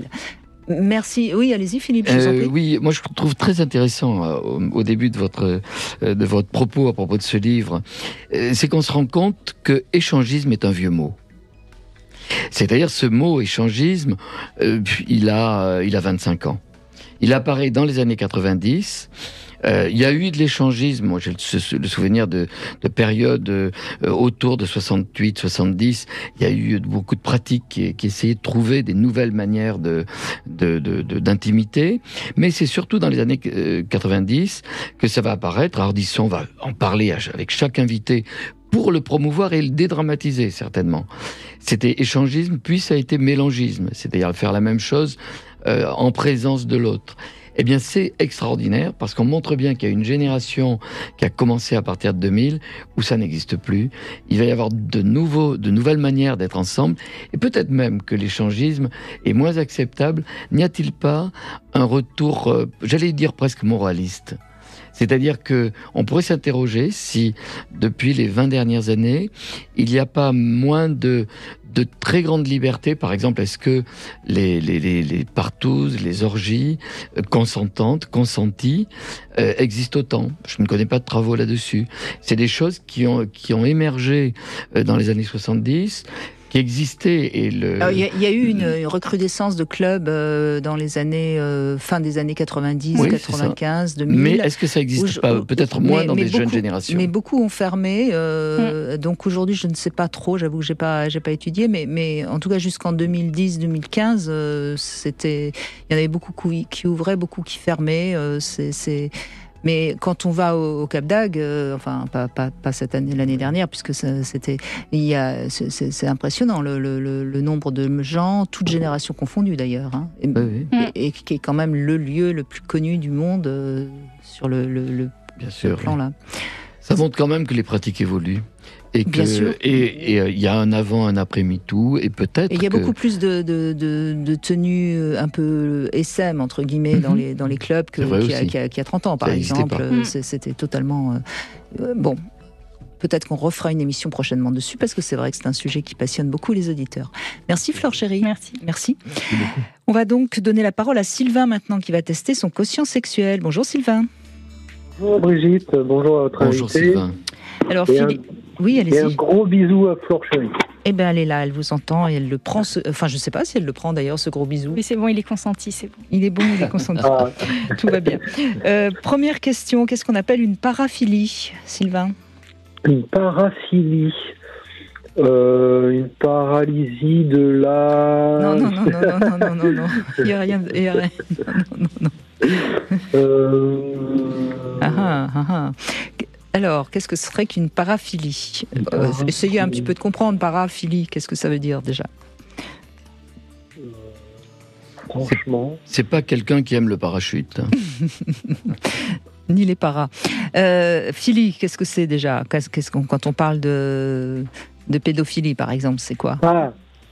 Merci. Oui, allez-y, Philippe. Je vous en prie. Euh, oui, moi je trouve très intéressant euh, au, au début de votre euh, de votre propos à propos de ce livre, euh, c'est qu'on se rend compte que échangisme est un vieux mot. C'est-à-dire ce mot échangisme, euh, il a il a vingt-cinq ans. Il apparaît dans les années quatre-vingt-dix. Euh, il y a eu de l'échangisme, moi j'ai le, le souvenir de, de périodes euh, autour de soixante-huit soixante-dix, il y a eu beaucoup de pratiques qui, qui essayaient de trouver des nouvelles manières de, de, de, de, d'intimité, mais c'est surtout dans les années euh, quatre-vingt-dix que ça va apparaître. Ardisson va en parler avec chaque invité pour le promouvoir et le dédramatiser certainement. C'était échangisme, puis ça a été mélangisme, c'est-à-dire faire la même chose euh, en présence de l'autre. Eh bien, c'est extraordinaire parce qu'on montre bien qu'il y a une génération qui a commencé à partir de deux mille où ça n'existe plus. Il va y avoir de nouveaux, de nouvelles manières d'être ensemble et peut-être même que l'échangisme est moins acceptable. N'y a-t-il pas un retour, euh, j'allais dire presque moraliste ? C'est-à-dire que on pourrait s'interroger si, depuis les vingt dernières années, il n'y a pas moins de, de très grande liberté. Par exemple, est-ce que les, les, les, les partouzes, les orgies euh, consentantes, consenties, euh, existent autant? Je ne connais pas de travaux là-dessus. C'est des choses qui ont, qui ont émergé euh, dans les années soixante-dix, qui existait. Et le... Il y, y a eu une, une recrudescence de clubs euh, dans les années euh, fin des années quatre-vingt-dix, oui, quatre-vingt-quinze, deux mille. Mais est-ce que ça n'existe je, pas peut-être moins mais, dans mais des beaucoup, jeunes générations? Mais beaucoup ont fermé. Euh, mmh. Donc aujourd'hui, je ne sais pas trop. J'avoue que j'ai pas, j'ai pas étudié, mais, mais en tout cas jusqu'en deux mille dix, deux mille quinze, euh, c'était, il y en avait beaucoup qui, qui ouvraient, beaucoup qui fermaient. Euh, c'est, c'est... Mais quand on va au, au Cap d'Agde, euh, enfin pas, pas, pas cette année, l'année dernière, puisque ça, c'était, il y a, c'est, c'est, c'est impressionnant le, le, le nombre de gens, toutes générations confondues d'ailleurs, hein, et, oui, oui. Et, et qui est quand même le lieu le plus connu du monde euh, sur le, le, le, Bien sûr, le plan oui. là. Ça montre quand même que les pratiques évoluent. Et que, Bien sûr. Et il euh, y a un avant, un après MeToo, et peut-être. Il y a que... beaucoup plus de, de, de, de tenues un peu S M, entre guillemets, mm-hmm. dans, les, dans les clubs que, qu'il, y a, qu'il, y a, qu'il y a trente ans, par ça exemple. C'était totalement. Euh, bon. Peut-être qu'on refera une émission prochainement dessus, parce que c'est vrai que c'est un sujet qui passionne beaucoup les auditeurs. Merci Flore Chéri. Merci. Merci. Merci beaucoup. On va donc donner la parole à Sylvain maintenant, qui va tester son quotient sexuel. Bonjour Sylvain. Bonjour Brigitte, bonjour à votre Bonjour invité. Sylvain. Alors Philippe. Oui, allez-y. Et un gros bisou à Flore Chéri. Eh bien, elle est là, elle vous entend et elle le prend. Ce... Enfin, je ne sais pas si elle le prend d'ailleurs, ce gros bisou. Oui, c'est bon, il est consenti, c'est bon. Il est bon, il est consenti. Ah. Tout va bien. Euh, première question, qu'est-ce qu'on appelle une paraphilie, Sylvain? Une paraphilie. Euh, une paralysie de la... Non, non, non, non, non, non, non, non, non. Il n'y a rien. Il y a rien. Non, non, non. Euh... Ah, ah, ah, ah. Alors, qu'est-ce que ce serait qu'une paraphilie? euh, Essayez un petit peu de comprendre, paraphilie, qu'est-ce que ça veut dire déjà? euh, Franchement... C'est, c'est pas quelqu'un qui aime le parachute. Ni les paras. Euh, philie, qu'est-ce que c'est déjà? Qu'est-ce qu'on, quand on parle de, de pédophilie, par exemple, c'est quoi? Ah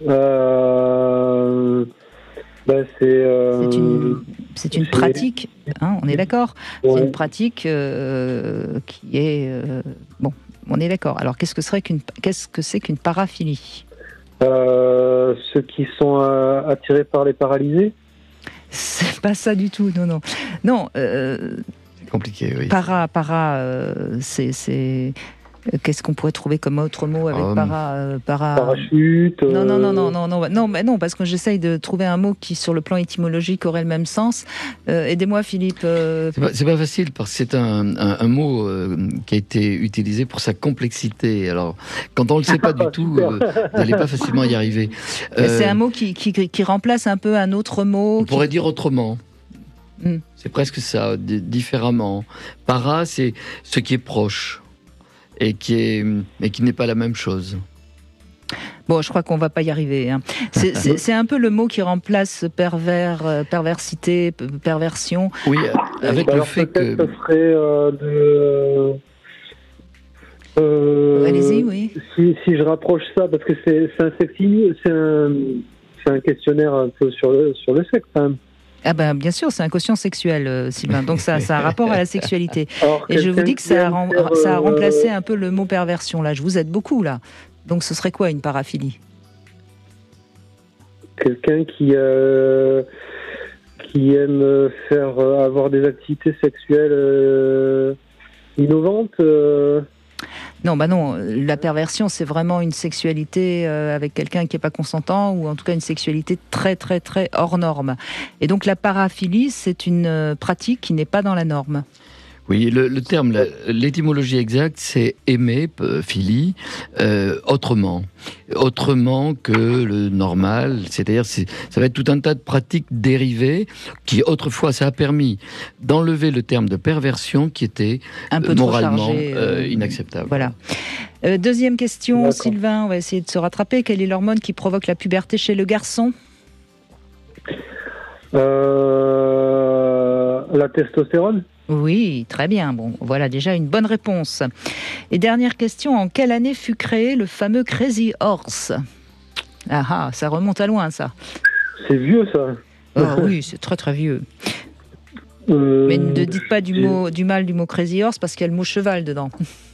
euh... Ben c'est, euh... c'est une, c'est une pratique, hein, on est d'accord. Ouais. C'est une pratique euh, qui est... Euh, bon, on est d'accord. Alors, qu'est-ce que, serait qu'une, qu'est-ce que c'est qu'une paraphilie? euh, Ceux qui sont euh, attirés par les paralysés? C'est pas ça du tout, non, non. Non, euh, c'est compliqué, oui. Para, para, euh, c'est... c'est... Qu'est-ce qu'on pourrait trouver comme autre mot avec oh, para, euh, para... Parachute. Euh... Non, non, non, non, non, non, non, mais non, parce que j'essaye de trouver un mot qui, sur le plan étymologique, aurait le même sens. Euh, aidez-moi, Philippe. Euh... C'est, pas, c'est pas facile parce que c'est un, un, un mot euh, qui a été utilisé pour sa complexité. Alors, quand on le sait pas du tout, euh, vous n'allez pas facilement y arriver. Euh, c'est un mot qui, qui, qui remplace un peu un autre mot. On qui... pourrait dire autrement. Hmm. C'est presque ça, d- différemment. Para, c'est ce qui est proche. Et qui, est, mais qui n'est pas la même chose. Bon, je crois qu'on va pas y arriver. Hein. C'est, c'est, c'est un peu le mot qui remplace pervers, euh, perversité, p- perversion. Oui, avec euh, le alors fait que... ce serait euh, de... Euh, Allez-y, oui. Si, si je rapproche ça, parce que c'est, c'est un sexy, c'est un, c'est un questionnaire un peu sur le, sur le sexe, quand même. Ah ben bien sûr, c'est un quotient sexuel, euh, Sylvain. Donc ça, ça a un rapport à la sexualité. Alors, et je vous dis que ça a, rem- faire, ça a remplacé euh... un peu le mot perversion. Là, je vous aide beaucoup là. Donc ce serait quoi une paraphilie? Quelqu'un qui euh, qui aime faire euh, avoir des activités sexuelles euh, innovantes. Euh... Non, bah non. La perversion, c'est vraiment une sexualité euh, avec quelqu'un qui n'est pas consentant, ou en tout cas une sexualité très, très, très hors norme. Et donc la paraphilie, c'est une euh, pratique qui n'est pas dans la norme. Oui, le, le terme, la, l'étymologie exacte, c'est aimer, philie, euh, autrement. Autrement que le normal, c'est-à-dire c'est, ça va être tout un tas de pratiques dérivées qui, autrefois, ça a permis d'enlever le terme de perversion qui était un peu euh, trop moralement chargé, euh, euh, inacceptable. Voilà. Euh, deuxième question, D'accord. Sylvain, on va essayer de se rattraper. Quelle est l'hormone qui provoque la puberté chez le garçon? euh, La testostérone. Oui, très bien. Bon, voilà déjà une bonne réponse. Et dernière question, en quelle année fut créé le fameux Crazy Horse? Ah ah, ça remonte à loin, ça. C'est vieux, ça. Oh oui, c'est très très vieux. Euh, Mais ne dites pas du, mot, du mal du mot Crazy Horse parce qu'il y a le mot cheval dedans.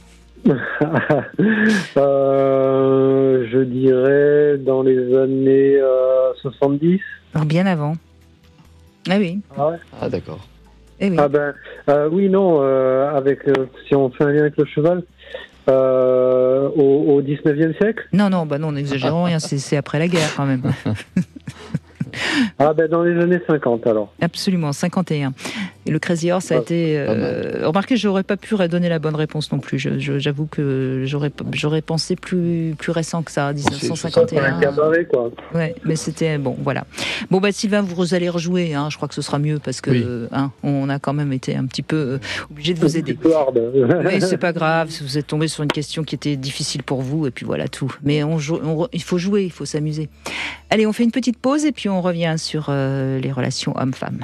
euh, je dirais dans les années euh, soixante-dix. Alors, bien avant. Ah oui. Ah, ouais. Ah, d'accord. Eh oui. Ah ben, euh, oui, non, euh, avec, euh, si on fait un lien avec le cheval, euh, au, au dix-neuvième siècle. Non, non, bah non, n'exagérons rien, c'est, c'est après la guerre quand même. Ah ben, dans les années cinquante alors. Absolument, cinquante et un. Et le Crazy Horse a Ouais, été... Euh, remarquez, j'aurais pas pu donner la bonne réponse non plus. Je, je, j'avoue que j'aurais, j'aurais pensé plus, plus récent que ça, dix-neuf cent cinquante et un. Un cabaret, quoi. Ouais, mais c'était... Bon, voilà. Bon, bah Sylvain, vous allez rejouer, hein, je crois que ce sera mieux parce que Oui. hein, on a quand même été un petit peu euh, obligé de vous aider. Un petit peu hard. Oui, c'est pas grave, vous êtes tombé sur une question qui était difficile pour vous, et puis voilà tout. Mais on joue, on, il faut jouer, il faut s'amuser. Allez, on fait une petite pause, et puis on revient sur euh, les relations hommes-femmes.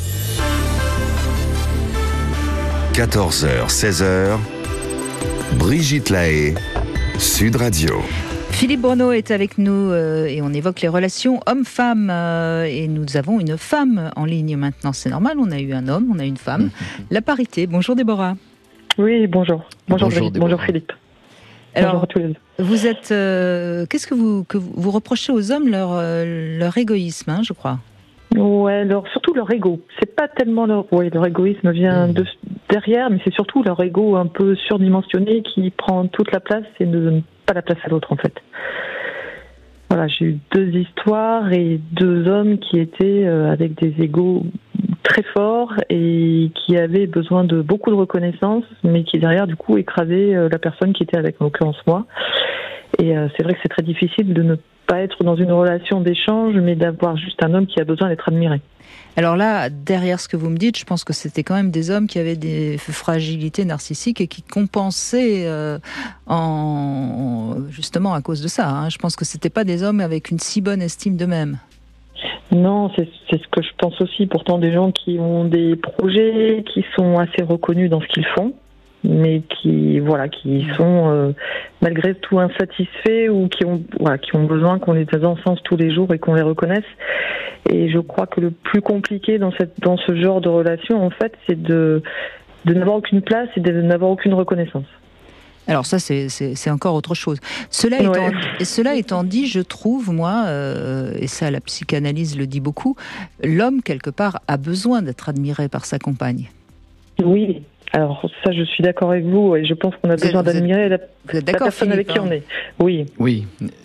quatorze heures, seize heures, Brigitte Lahaie, Sud Radio. Philippe Bruneau est avec nous euh, et on évoque les relations hommes-femmes. Euh, et nous avons une femme en ligne maintenant, c'est normal, on a eu un homme, on a une femme. La parité. Bonjour Déborah. Oui, bonjour. Bonjour, Bonjour, Brigitte. Déborah. Bonjour Philippe. Alors, bonjour à tous les deux. vous êtes... euh, qu'est-ce que vous, que vous, vous reprochez aux hommes leur, euh, leur égoïsme, hein, je crois. Ouais, leur, surtout leur ego. C'est pas tellement leur, ouais, leur égoïsme vient de, derrière, mais c'est surtout leur ego un peu surdimensionné qui prend toute la place et ne donne pas la place à l'autre en fait. Voilà, j'ai eu deux histoires et deux hommes qui étaient euh, avec des égos très forts et qui avaient besoin de beaucoup de reconnaissance, mais qui derrière du coup écrasaient euh, la personne qui était avec, en l'occurrence moi. Et euh, c'est vrai que c'est très difficile de ne pas être dans une relation d'échange, mais d'avoir juste un homme qui a besoin d'être admiré. Alors là, derrière ce que vous me dites, je pense que c'était quand même des hommes qui avaient des fragilités narcissiques et qui compensaient euh, en, justement à cause de ça. Hein. Je pense que c'était pas des hommes avec une si bonne estime d'eux-mêmes. Non, c'est, c'est ce que je pense aussi. Pourtant, des gens qui ont des projets, qui sont assez reconnus dans ce qu'ils font, mais qui, voilà, qui sont euh, malgré tout insatisfaits ou qui ont, voilà, qui ont besoin qu'on les encense tous les jours et qu'on les reconnaisse. Et je crois que le plus compliqué dans cette, dans ce genre de relation, en fait, c'est de, de n'avoir aucune place et de n'avoir aucune reconnaissance. Alors ça, c'est, c'est, c'est encore autre chose. Cela, étant, Ouais. et cela étant dit, je trouve, moi, euh, et ça la psychanalyse le dit beaucoup, l'homme, quelque part, a besoin d'être admiré par sa compagne. Oui, alors ça, je suis d'accord avec vous et je pense qu'on a Vous êtes- besoin vous êtes- d'admirer la, Vous êtes la d'accord, personne Philippe, avec qui hein on est. Oui. Oui.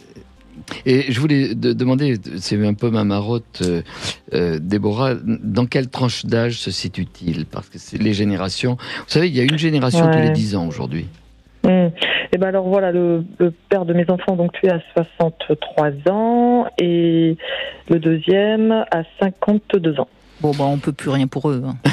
Et je voulais de- demander, c'est un peu ma marotte, euh, euh, Déborah, dans quelle tranche d'âge se situe-t-il? Parce que c'est les générations. Vous savez, il y a une génération tous Ouais. les dix ans aujourd'hui. Mmh. Et ben alors voilà, le, le père de mes enfants donc tué à soixante-trois ans et le deuxième à cinquante-deux ans. Bon, bah, on peut plus rien pour eux. Hein.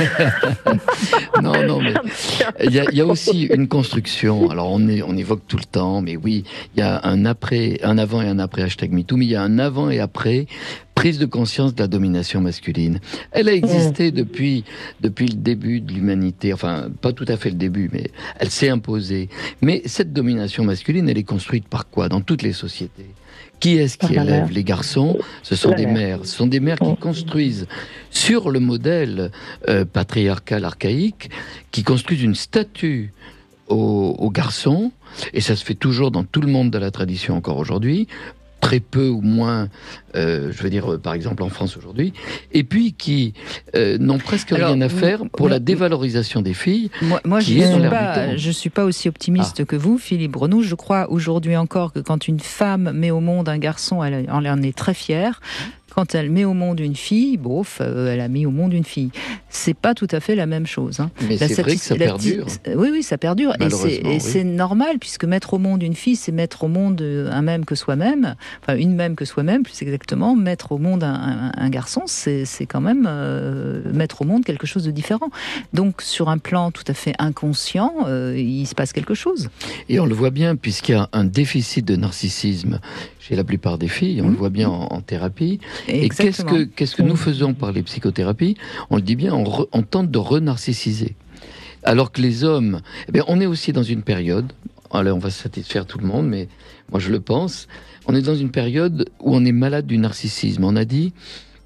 Non, non, mais il y, a, il y a aussi une construction. Alors on, est, on évoque tout le temps, mais oui, il y a un après, un avant et un après hashtag MeToo, mais il y a un avant et après prise de conscience de la domination masculine. Elle a existé depuis, depuis le début de l'humanité, enfin pas tout à fait le début, mais elle s'est imposée. Mais cette domination masculine, elle est construite par quoi dans toutes les sociétés? Qui est-ce qui Par la élève mère. les garçons? Ce sont La des mère. mères. Ce sont des mères qui construisent sur le modèle euh, patriarcal archaïque, qui construisent une statue aux, aux garçons, et ça se fait toujours dans tout le monde de la tradition encore aujourd'hui, très peu ou moins, euh, je veux dire, euh, par exemple en France aujourd'hui, et puis qui euh, n'ont presque Alors, rien à faire pour moi- la dévalorisation des filles. Moi, moi je Qui est ne dans suis, l'air pas- du temps. je suis pas aussi optimiste que vous, Philippe Bruneau. Je crois aujourd'hui encore que quand une femme met au monde un garçon, elle, elle en est très fière. Quand elle met au monde une fille, bof, euh, elle a mis au monde une fille. C'est pas tout à fait la même chose. Hein. Mais La c'est vrai satis- que ça la perdure. ti- Oui, oui, ça perdure. Et c'est, Malheureusement, et oui. c'est normal, puisque mettre au monde une fille, c'est mettre au monde un même que soi-même, enfin une même que soi-même, plus exactement. Mettre au monde un, un- un garçon, c'est, c'est quand même euh, mettre au monde quelque chose de différent. Donc, sur un plan tout à fait inconscient, euh, il se passe quelque chose. Et on le voit bien, puisqu'il y a un déficit de narcissisme chez la plupart des filles, on Mmh. le voit bien en, en thérapie. Et qu'est-ce Exactement. que, qu'est-ce que nous faisons par les psychothérapies? On le dit bien, on, re- on tente de renarcissiser. Alors que les hommes, eh bien, on est aussi dans une période, alors on va satisfaire tout le monde, mais moi je le pense, on est dans une période où on est malade du narcissisme. On a dit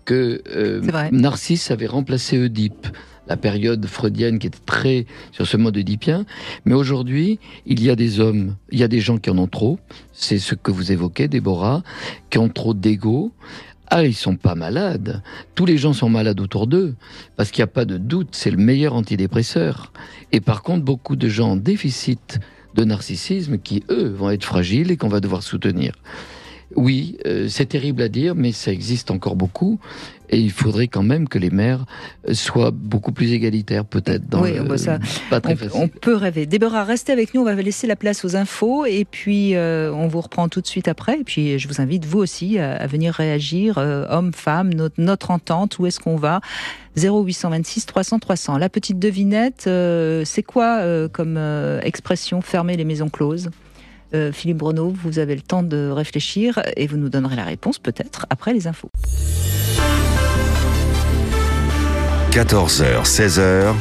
que euh, Narcisse avait remplacé Oedipe, la période freudienne qui était très sur ce mode oedipien. Mais aujourd'hui, il y a des hommes, il y a des gens qui en ont trop. C'est ce que vous évoquez, Déborah, qui ont trop d'ego. Ah, ils sont pas malades. Tous les gens sont malades autour d'eux, parce qu'il n'y a pas de doute, c'est le meilleur antidépresseur. Et par contre, beaucoup de gens en déficit de narcissisme qui, eux, vont être fragiles et qu'on va devoir soutenir. Oui, euh, c'est terrible à dire, mais ça existe encore beaucoup. Et il faudrait quand même que les mères soient beaucoup plus égalitaires, peut-être. Dans oui, le... bah ça, pas très on, facile. On peut rêver. Déborah, restez avec nous. On va laisser la place aux infos. Et puis, euh, on vous reprend tout de suite après. Et puis, je vous invite, vous aussi, à, à venir réagir. Euh, hommes, femmes, notre, notre entente, où est-ce qu'on va ? zéro huit cent vingt-six trois cents trois cents. La petite devinette, euh, c'est quoi euh, comme euh, expression fermer les maisons closes ? Euh, Philippe Bruneau, vous avez le temps de réfléchir et vous nous donnerez la réponse peut-être après les infos. quatorze heures, seize heures,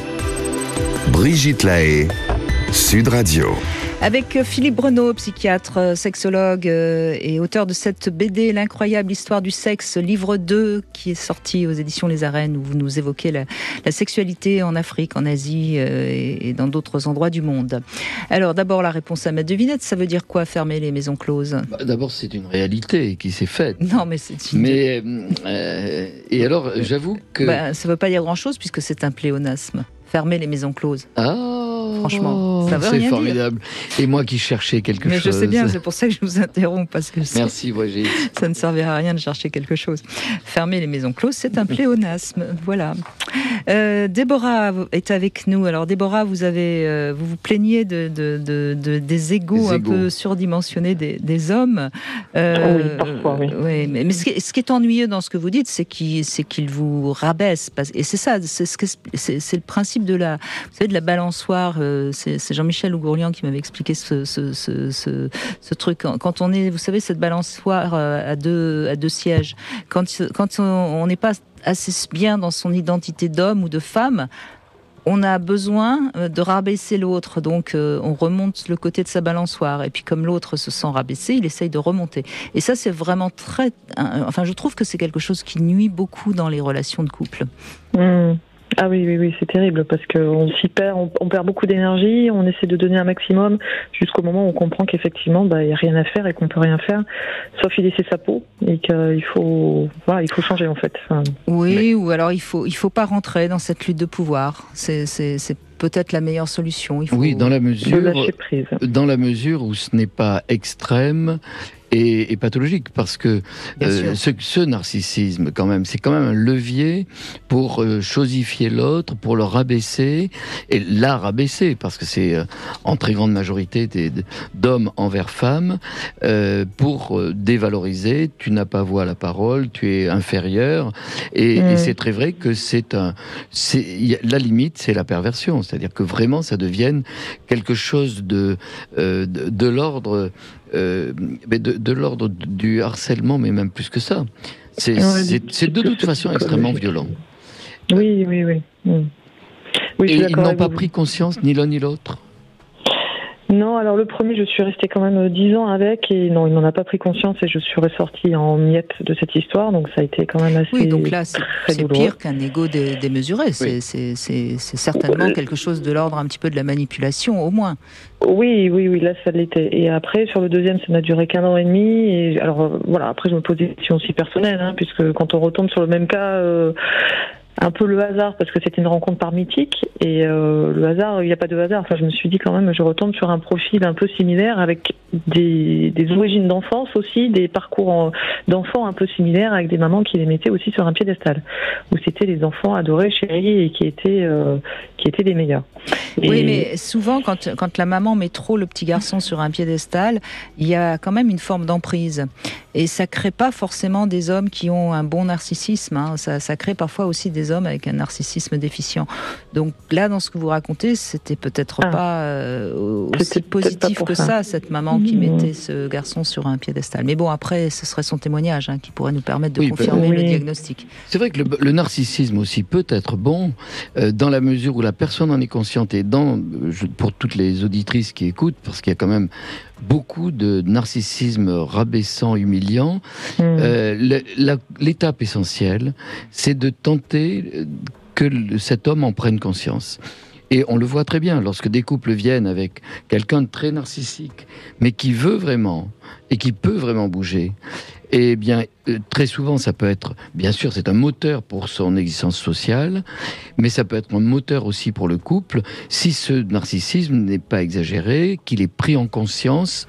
Brigitte Lahaie, Sud Radio. Avec Philippe Bruneau, psychiatre, sexologue et auteur de cette B D, L'incroyable histoire du sexe, livre deux, qui est sorti aux éditions Les Arènes, où vous nous évoquez la, la sexualité en Afrique, en Asie et dans d'autres endroits du monde. Alors d'abord, la réponse à ma devinette, ça veut dire quoi, fermer les maisons closes ? Bah, d'abord, c'est une réalité qui s'est faite. Non, mais c'est une... Mais, euh, et alors, j'avoue que... Bah, ça ne veut pas dire grand-chose, puisque c'est un pléonasme. Fermer les maisons closes. Ah, franchement, ça veut c'est rien formidable. dire. Et moi qui cherchais quelque Mais chose. Mais je sais bien, c'est pour ça que je vous interromps, parce que merci, Brigitte. Ça ne servira à rien de chercher quelque chose. Fermer les maisons closes, c'est un pléonasme. Voilà. Euh, Déborah est avec nous. Alors Déborah, vous avez, euh, vous vous plaignez de, de, de, de des égos un peu surdimensionnés des, des hommes. Euh, oui, parfois, oui. oui mais mais ce, qui, ce qui est ennuyeux dans ce que vous dites, c'est qu'ils, c'est qu'ils vous rabaissent. Et c'est ça, c'est, ce que, c'est, c'est le principe de la, vous savez, de la balançoire. Euh, c'est, c'est Jean-Michel Ougourlian qui m'avait expliqué ce, ce, ce, ce, ce truc. Quand on est, vous savez, cette balançoire à deux, à deux sièges. Quand, quand on n'est pas assez bien dans son identité d'homme ou de femme, on a besoin de rabaisser l'autre, donc euh, on remonte le côté de sa balançoire, et puis comme l'autre se sent rabaissé, il essaye de remonter. Et ça, c'est vraiment très... Enfin, je trouve que c'est quelque chose qui nuit beaucoup dans les relations de couple. Mmh. Ah oui, oui, oui, c'est terrible, parce qu'on s'y perd, on, on perd beaucoup d'énergie, on essaie de donner un maximum, jusqu'au moment où on comprend qu'effectivement, bah, il n'y a rien à faire et qu'on peut rien faire, sauf y laisser sa peau, et qu'il faut, voilà, il faut changer, en fait. Enfin, oui, mais... ou alors il faut, il faut pas rentrer dans cette lutte de pouvoir. C'est, c'est, c'est peut-être la meilleure solution. Il faut... Oui, dans la mesure, de lâcher prise. Dans la mesure où ce n'est pas extrême et, et pathologique, parce que euh, ce, ce narcissisme, quand même, c'est quand même un levier pour euh, chosifier l'autre, pour le rabaisser, et la rabaisser, parce que c'est euh, en très grande majorité des, d'hommes envers femmes, euh, pour euh, dévaloriser, tu n'as pas voix à la parole, tu es inférieur, et, mmh. et c'est très vrai que c'est un... C'est, y a, la limite, c'est la perversion, c'est-à-dire que vraiment, ça devienne quelque chose de, euh, de, de l'ordre... Euh, de, de l'ordre du harcèlement, mais même plus que ça. C'est, ouais, c'est, c'est de toute façon extrêmement violent. Oui, oui, oui. oui Et ils n'ont pas vous. pris conscience, ni l'un ni l'autre. Non, alors le premier, je suis restée quand même dix ans avec, et non, il n'en a pas pris conscience, et je suis ressortie en miettes de cette histoire, donc ça a été quand même assez... Oui, donc là, c'est, c'est pire qu'un ego dé, démesuré, oui. c'est, c'est, c'est, c'est certainement euh... quelque chose de l'ordre un petit peu de la manipulation, au moins. Oui, oui, oui, là, ça l'était. Et après, sur le deuxième, ça n'a duré qu'un an et demi, et alors, euh, voilà, après, je me pose des questions aussi personnelles, hein, puisque quand on retombe sur le même cas... Euh, un peu le hasard, parce que c'était une rencontre par mythique, et euh, le hasard, il n'y a pas de hasard. Enfin, je me suis dit quand même, je retombe sur un profil un peu similaire, avec des, des origines d'enfance aussi, des parcours en, d'enfants un peu similaires, avec des mamans qui les mettaient aussi sur un piédestal, où c'était les enfants adorés, chéris, et qui étaient, euh, qui étaient les meilleurs. Et... Oui, mais souvent, quand, quand la maman met trop le petit garçon sur un piédestal, il y a quand même une forme d'emprise. Et ça crée pas forcément des hommes qui ont un bon narcissisme, hein. ça, ça crée parfois aussi des hommes avec un narcissisme déficient. Donc là, dans ce que vous racontez, c'était peut-être ah. pas euh, aussi c'était positif que ça. ça, cette maman mmh. qui mettait ce garçon sur un piédestal. Mais bon, après, ce serait son témoignage hein, qui pourrait nous permettre de oui, confirmer bah, oui. le diagnostic. C'est vrai que le, le narcissisme aussi peut être bon euh, dans la mesure où la personne en est consciente, et dans, je, pour toutes les auditrices qui écoutent, parce qu'il y a quand même beaucoup de narcissisme rabaissant, humiliant, humiliant. Mmh. Euh, le, la, l'étape essentielle, c'est de tenter que le, cet homme en prenne conscience. Et on le voit très bien, lorsque des couples viennent avec quelqu'un de très narcissique, mais qui veut vraiment, et qui peut vraiment bouger, eh bien, euh, très souvent, ça peut être, bien sûr, c'est un moteur pour son existence sociale, mais ça peut être un moteur aussi pour le couple, si ce narcissisme n'est pas exagéré, qu'il est pris en conscience.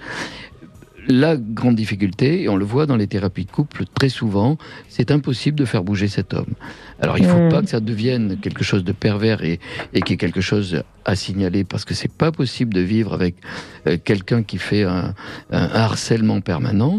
La grande difficulté, et on le voit dans les thérapies de couple très souvent, c'est impossible de faire bouger cet homme. Alors il ne faut mmh. pas que ça devienne quelque chose de pervers et, et qu'il y ait quelque chose à signaler, parce que c'est pas possible de vivre avec euh, quelqu'un qui fait un, un harcèlement permanent,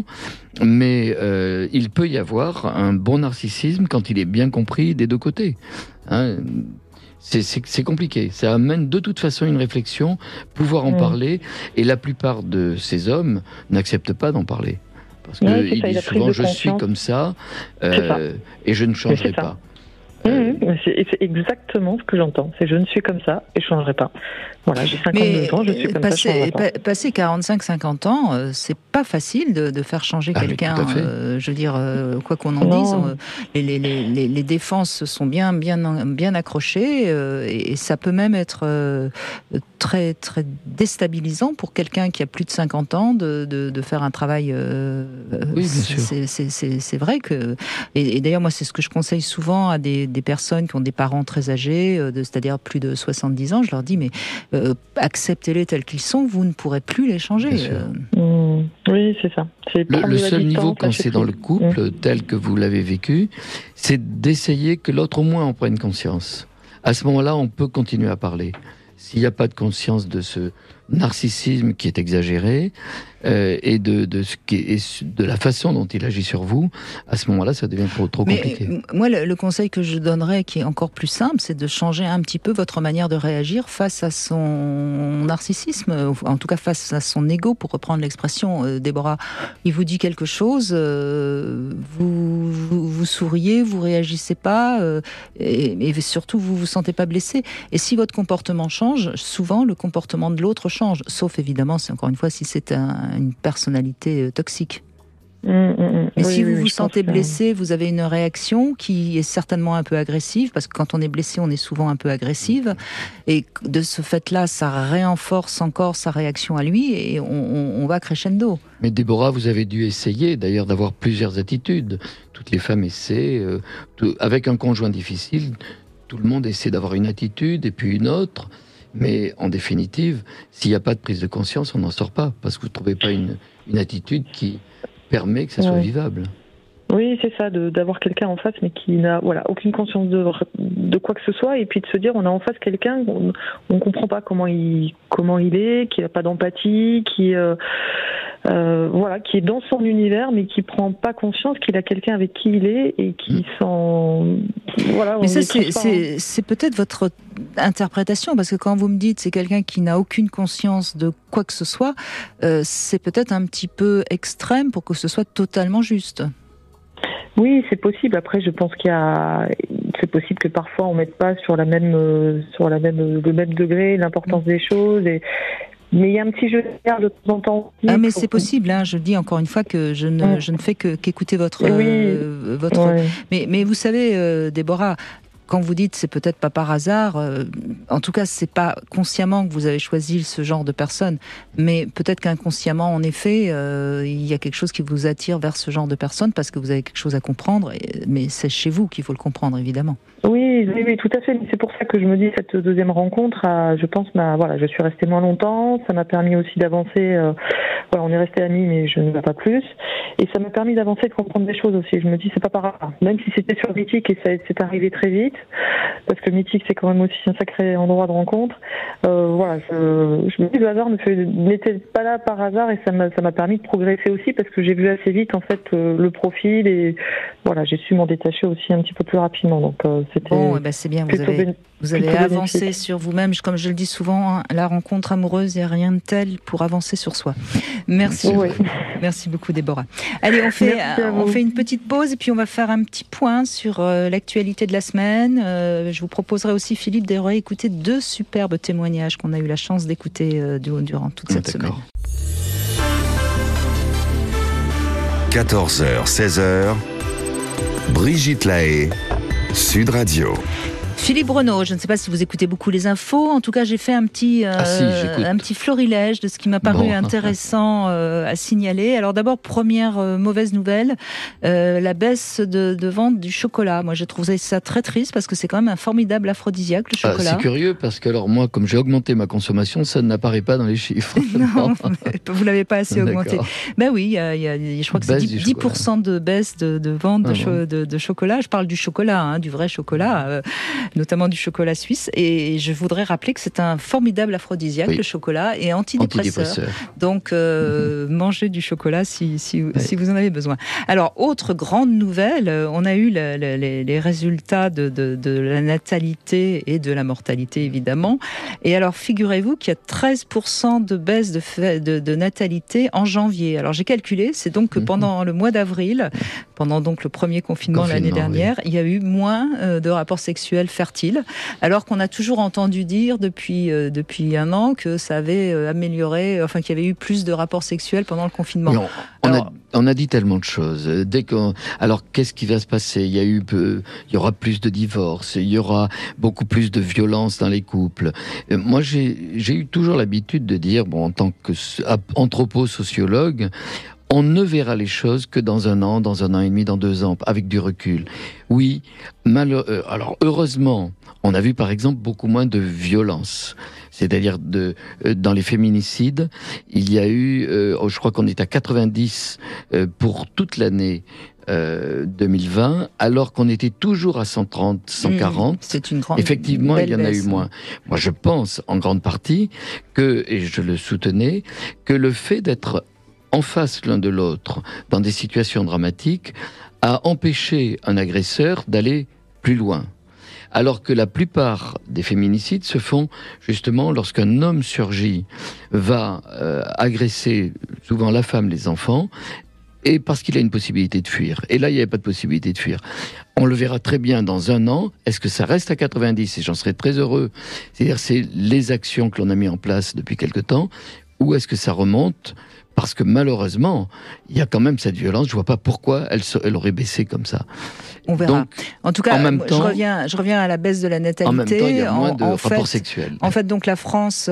mais euh, il peut y avoir un bon narcissisme quand il est bien compris des deux côtés. Hein, C'est, c'est, c'est compliqué. Ça amène de toute façon une réflexion, pouvoir en mmh. parler. Et la plupart de ces hommes n'acceptent pas d'en parler. Parce qu'ils oui, disent souvent « je suis comme ça, euh, ça. et je ne changerai pas ». Mmh, c'est, c'est exactement ce que j'entends. C'est je ne suis comme ça et je ne changerai pas. Voilà, j'ai cinquante-deux ans, je suis comme passer, ça, je changerai pas. Pa- passer quarante-cinq cinquante ans, euh, c'est pas facile de, de faire changer ah, quelqu'un. Euh, je veux dire, euh, quoi qu'on en non. dise, euh, les, les, les, les défenses sont bien, bien, bien accrochées euh, et, et ça peut même être euh, très, très déstabilisant pour quelqu'un qui a plus de cinquante ans de, de, de faire un travail. Euh, oui, bien sûr. C'est, c'est, c'est, c'est vrai que. Et, et d'ailleurs, moi, c'est ce que je conseille souvent à des, des personnes qui ont des parents très âgés, euh, de, c'est-à-dire plus de soixante-dix ans. Je leur dis, mais euh, acceptez-les tels qu'ils sont, vous ne pourrez plus les changer. Euh... Mmh. Oui, c'est ça. C'est le le seul niveau quand c'est dans le couple, mmh. tel que vous l'avez vécu, c'est d'essayer que l'autre au moins en prenne conscience. À ce moment-là, on peut continuer à parler. S'il n'y a pas de conscience de ce narcissisme qui est exagéré euh, et de, de, ce qui est, de la façon dont il agit sur vous, à ce moment-là, ça devient trop, trop compliqué. Mais, moi, le, le conseil que je donnerais, qui est encore plus simple, c'est de changer un petit peu votre manière de réagir face à son narcissisme, en tout cas face à son ego, pour reprendre l'expression. Euh, Déborah, il vous dit quelque chose, euh, vous, vous, vous souriez, vous réagissez pas, euh, et, et surtout, vous vous sentez pas blessé. Et si votre comportement change, souvent, le comportement de l'autre change, sauf évidemment, c'est encore une fois, si c'est un, une personnalité toxique. Mmh, mmh, Mais oui, si vous oui, vous sentez que... blessé, vous avez une réaction qui est certainement un peu agressive, parce que quand on est blessé, on est souvent un peu agressive, et de ce fait-là, ça renforce encore sa réaction à lui, et on, on, on va crescendo. Mais Déborah, vous avez dû essayer d'ailleurs d'avoir plusieurs attitudes. Toutes les femmes essaient, euh, tout, avec un conjoint difficile, tout le monde essaie d'avoir une attitude et puis une autre. Mais en définitive, s'il n'y a pas de prise de conscience, on n'en sort pas, parce que vous ne trouvez pas une, une attitude qui permet que ça soit ouais. vivable. Oui, c'est ça, de, d'avoir quelqu'un en face, mais qui n'a voilà, aucune conscience de, de quoi que ce soit, et puis de se dire, on a en face quelqu'un, on ne comprend pas comment il, comment il est, qui n'a pas d'empathie, qui... Euh, Euh, voilà, qui est dans son univers, mais qui prend pas conscience qu'il a quelqu'un avec qui il est et qui s'en... Voilà, mais ça, c'est, c'est, c'est peut-être votre interprétation, parce que quand vous me dites c'est quelqu'un qui n'a aucune conscience de quoi que ce soit, euh, c'est peut-être un petit peu extrême pour que ce soit totalement juste. Oui, c'est possible. Après, je pense qu'il y a, c'est possible que parfois on mette pas sur la même, euh, sur la même, le même degré l'importance mmh. des choses et. Mais il y a un petit jeu de regard de temps en temps. Ah, mais c'est possible, hein, je dis encore une fois que je ne, ouais. je ne fais que, qu'écouter votre... Oui. Euh, votre... Ouais. Mais, mais vous savez, euh, Déborah, quand vous dites c'est peut-être pas par hasard, euh, en tout cas c'est pas consciemment que vous avez choisi ce genre de personne, mais peut-être qu'inconsciemment en effet euh, il y a quelque chose qui vous attire vers ce genre de personne parce que vous avez quelque chose à comprendre, et, mais c'est chez vous qu'il faut le comprendre évidemment. Oui, oui, oui, tout à fait. C'est pour ça que je me dis cette deuxième rencontre, a, je pense, m'a, voilà, je suis restée moins longtemps. Ça m'a permis aussi d'avancer. Euh, voilà, on est restés amis, mais je ne vais pas plus. Et ça m'a permis d'avancer, de comprendre des choses aussi. Je me dis, c'est pas par hasard. Même si c'était sur Mythique et ça c'est arrivé très vite, parce que Mythique c'est quand même aussi un sacré endroit de rencontre. Euh, voilà, je, je me dis le hasard ne fait, n'était pas là par hasard et ça m'a, ça m'a permis de progresser aussi parce que j'ai vu assez vite en fait euh, le profil et voilà, j'ai su m'en détacher aussi un petit peu plus rapidement. Donc euh, c'était bon, eh ben c'est bien. Vous avez, béné- vous avez avancé bénéfique. Sur vous-même. Comme je le dis souvent, hein, la rencontre amoureuse, il n'y a rien de tel pour avancer sur soi. Merci. Oui. Merci beaucoup, Déborah. Allez, on fait, euh, on fait une petite pause et puis on va faire un petit point sur euh, l'actualité de la semaine. Euh, je vous proposerai aussi, Philippe, de réécouter deux superbes témoignages qu'on a eu la chance d'écouter euh, durant toute cette D'accord. semaine. quatorze heures, seize heures, Brigitte Lahaie, Sud Radio. Philippe Renaud, je ne sais pas si vous écoutez beaucoup les infos. En tout cas, j'ai fait un petit, euh, ah si, un petit florilège de ce qui m'a paru bon. intéressant euh, à signaler. Alors d'abord, première euh, mauvaise nouvelle, euh, la baisse de, de vente du chocolat. Moi, j'ai trouvé ça très triste parce que c'est quand même un formidable aphrodisiaque, le chocolat. Ah, c'est curieux parce que alors moi, comme j'ai augmenté ma consommation, ça n'apparaît pas dans les chiffres. non, vous l'avez pas assez augmenté. Ben oui, il y a, il y a, je crois que c'est dix pour cent de baisse de, de vente de, ah cho- bon. de, de chocolat. Je parle du chocolat, hein, du vrai chocolat. Euh, notamment du chocolat suisse, et je voudrais rappeler que c'est un formidable aphrodisiaque, oui. le chocolat, et antidépresseur. antidépresseur. Donc, euh, mm-hmm. mangez du chocolat si, si, oui. si vous en avez besoin. Alors, autre grande nouvelle, on a eu le, le, les, les résultats de, de, de la natalité et de la mortalité, évidemment. Et alors, figurez-vous qu'il y a treize pour cent de baisse de, de, de natalité en janvier. Alors, j'ai calculé, c'est donc que mm-hmm. pendant le mois d'avril, pendant donc le premier confinement, confinement l'année dernière, oui. il y a eu moins euh, de rapports sexuels fertile, alors qu'on a toujours entendu dire depuis, euh, depuis un an que ça avait euh, amélioré, enfin qu'il y avait eu plus de rapports sexuels pendant le confinement. Non, on, alors, a, on a dit tellement de choses. Dès qu'on, alors qu'est-ce qui va se passer ? Il y a eu, euh, il y aura plus de divorces, il y aura beaucoup plus de violence dans les couples. Euh, moi, j'ai, j'ai eu toujours l'habitude de dire, bon, en tant qu'anthroposociologue, on ne verra les choses que dans un an, dans un an et demi, dans deux ans, avec du recul. Oui, malheureux. Euh, alors heureusement, on a vu par exemple beaucoup moins de violence. C'est-à-dire de euh, dans les féminicides, il y a eu, euh, oh, je crois qu'on est à quatre-vingt-dix euh, pour toute l'année euh, deux mille vingt, alors qu'on était toujours à cent trente, cent quarante. Mmh, c'est une grande. Effectivement, il y en a baisse. eu moins. Moi, je pense en grande partie que, et je le soutenais, que le fait d'être en face l'un de l'autre, dans des situations dramatiques, a empêché un agresseur d'aller plus loin. Alors que la plupart des féminicides se font justement lorsqu'un homme surgit, va euh, agresser souvent la femme, les enfants, et parce qu'il a une possibilité de fuir. Et là, il n'y avait pas de possibilité de fuir. On le verra très bien dans un an. Est-ce que ça reste à quatre-vingt-dix ? Et j'en serais très heureux. C'est-à-dire, c'est les actions que l'on a mis en place depuis quelque temps, ou est-ce que ça remonte ? Parce que malheureusement, il y a quand même cette violence. Je vois pas pourquoi elle, elle aurait baissé comme ça. On verra. Donc, en tout cas, en même je, temps, reviens, je reviens à la baisse de la natalité. En même temps, il y a moins de en, en rapports fait, sexuels. En fait, donc la France,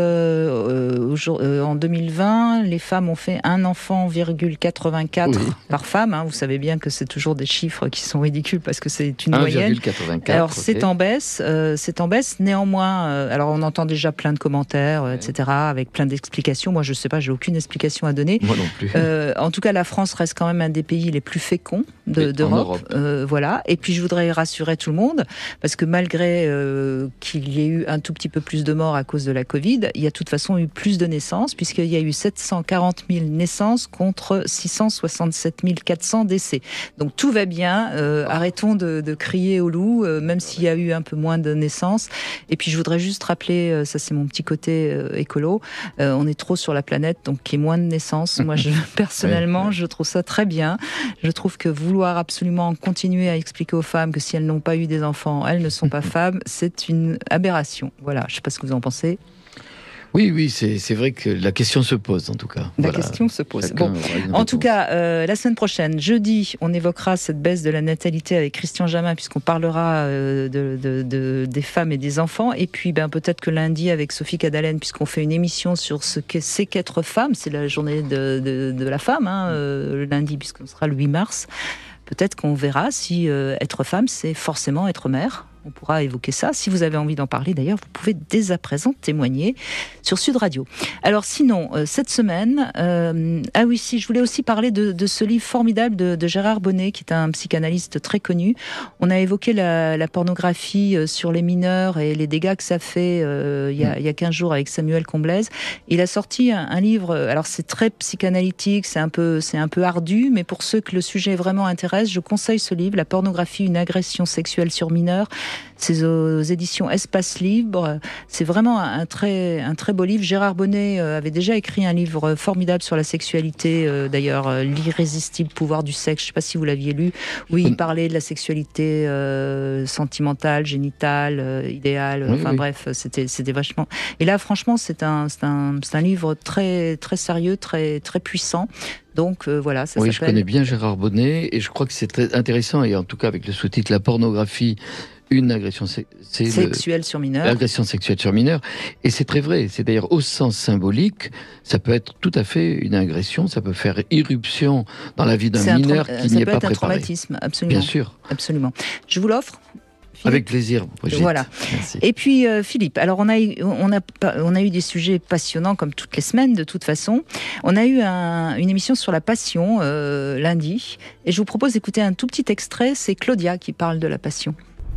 euh, euh, en deux mille vingt, les femmes ont fait un enfant virgule quatre-vingt-quatre oui. par femme. Hein. Vous savez bien que c'est toujours des chiffres qui sont ridicules parce que c'est une un moyenne. un virgule quatre-vingt-quatre, alors okay. c'est en baisse, euh, c'est en baisse. Néanmoins, euh, alors on entend déjà plein de commentaires, euh, et cetera, avec plein d'explications. Moi, je sais pas, j'ai aucune explication à donner. Moi non plus. Euh, en tout cas, la France reste quand même un des pays les plus féconds de, d'Europe. Euh, voilà. Et puis, je voudrais rassurer tout le monde, parce que malgré euh, qu'il y ait eu un tout petit peu plus de morts à cause de la Covid, il y a de toute façon eu plus de naissances, puisqu'il y a eu sept cent quarante mille naissances contre six cent soixante-sept mille quatre cents décès. Donc, tout va bien. Euh, arrêtons de, de crier au loup, euh, même s'il y a eu un peu moins de naissances. Et puis, je voudrais juste rappeler, euh, ça c'est mon petit côté euh, écolo, euh, on est trop sur la planète, donc qu'il y ait moins de naissances. Moi, je, personnellement, je trouve ça très bien. Je trouve que vouloir absolument continuer à expliquer aux femmes que si elles n'ont pas eu des enfants, elles ne sont pas femmes, c'est une aberration. Voilà, je ne sais pas ce que vous en pensez. Oui, oui, c'est, c'est vrai que la question se pose, en tout cas. La voilà. question se pose. Bon, en tout cas, euh, la semaine prochaine, jeudi, on évoquera cette baisse de la natalité avec Christian Jamin, puisqu'on parlera euh, de, de, de, des femmes et des enfants. Et puis, ben, peut-être que lundi, avec Sophie Cadalen, puisqu'on fait une émission sur ce que c'est qu'être femme, c'est la journée de, de, de la femme, hein, euh, le lundi, puisqu'on sera le huit mars. Peut-être qu'on verra si euh, être femme, c'est forcément être mère. On pourra évoquer ça. Si vous avez envie d'en parler, d'ailleurs, vous pouvez dès à présent témoigner sur Sud Radio. Alors sinon, euh, cette semaine, euh, ah oui, si, je voulais aussi parler de, de ce livre formidable de, de Gérard Bonnet, qui est un psychanalyste très connu. On a évoqué la, la pornographie sur les mineurs et les dégâts que ça fait euh, il, y a, il y a quinze jours avec Samuel Comblaise. Il a sorti un, un livre, alors c'est très psychanalytique, c'est un peu, c'est un peu ardu, mais pour ceux que le sujet vraiment intéresse, je conseille ce livre, La pornographie, une agression sexuelle sur mineurs. C'est aux éditions Espace Libre. C'est vraiment un, un très, un très beau livre. Gérard Bonnet euh, avait déjà écrit un livre formidable sur la sexualité, euh, d'ailleurs, euh, L'irrésistible pouvoir du sexe. Je ne sais pas si vous l'aviez lu. Oui, il parlait de la sexualité euh, sentimentale, génitale, euh, idéale. Oui, enfin oui. bref, c'était, c'était vachement. Et là, franchement, c'est un, c'est un, c'est un livre très, très sérieux, très, très puissant. Donc euh, voilà, ça oui, s'appelle... je connais bien Gérard Bonnet et je crois que c'est très intéressant, et en tout cas avec le sous-titre La pornographie, une agression se- c'est sexuelle le, sur mineur. l'agression sexuelle sur mineur. Et c'est très vrai, c'est d'ailleurs au sens symbolique, ça peut être tout à fait une agression, ça peut faire irruption dans la vie d'un C'est un mineur trauma- qui ça n'y est peut pas être un préparé. traumatisme, absolument. Bien sûr, Absolument. Je vous l'offre, Philippe. avec plaisir, Brigitte. Voilà. Merci. Et puis euh, Philippe, alors on a, eu, on, a, pas- on a eu des sujets passionnants comme toutes les semaines de toute façon. On a eu un- une émission sur la passion euh, lundi et je vous propose d'écouter un tout petit extrait, c'est Claudia qui parle de la passion.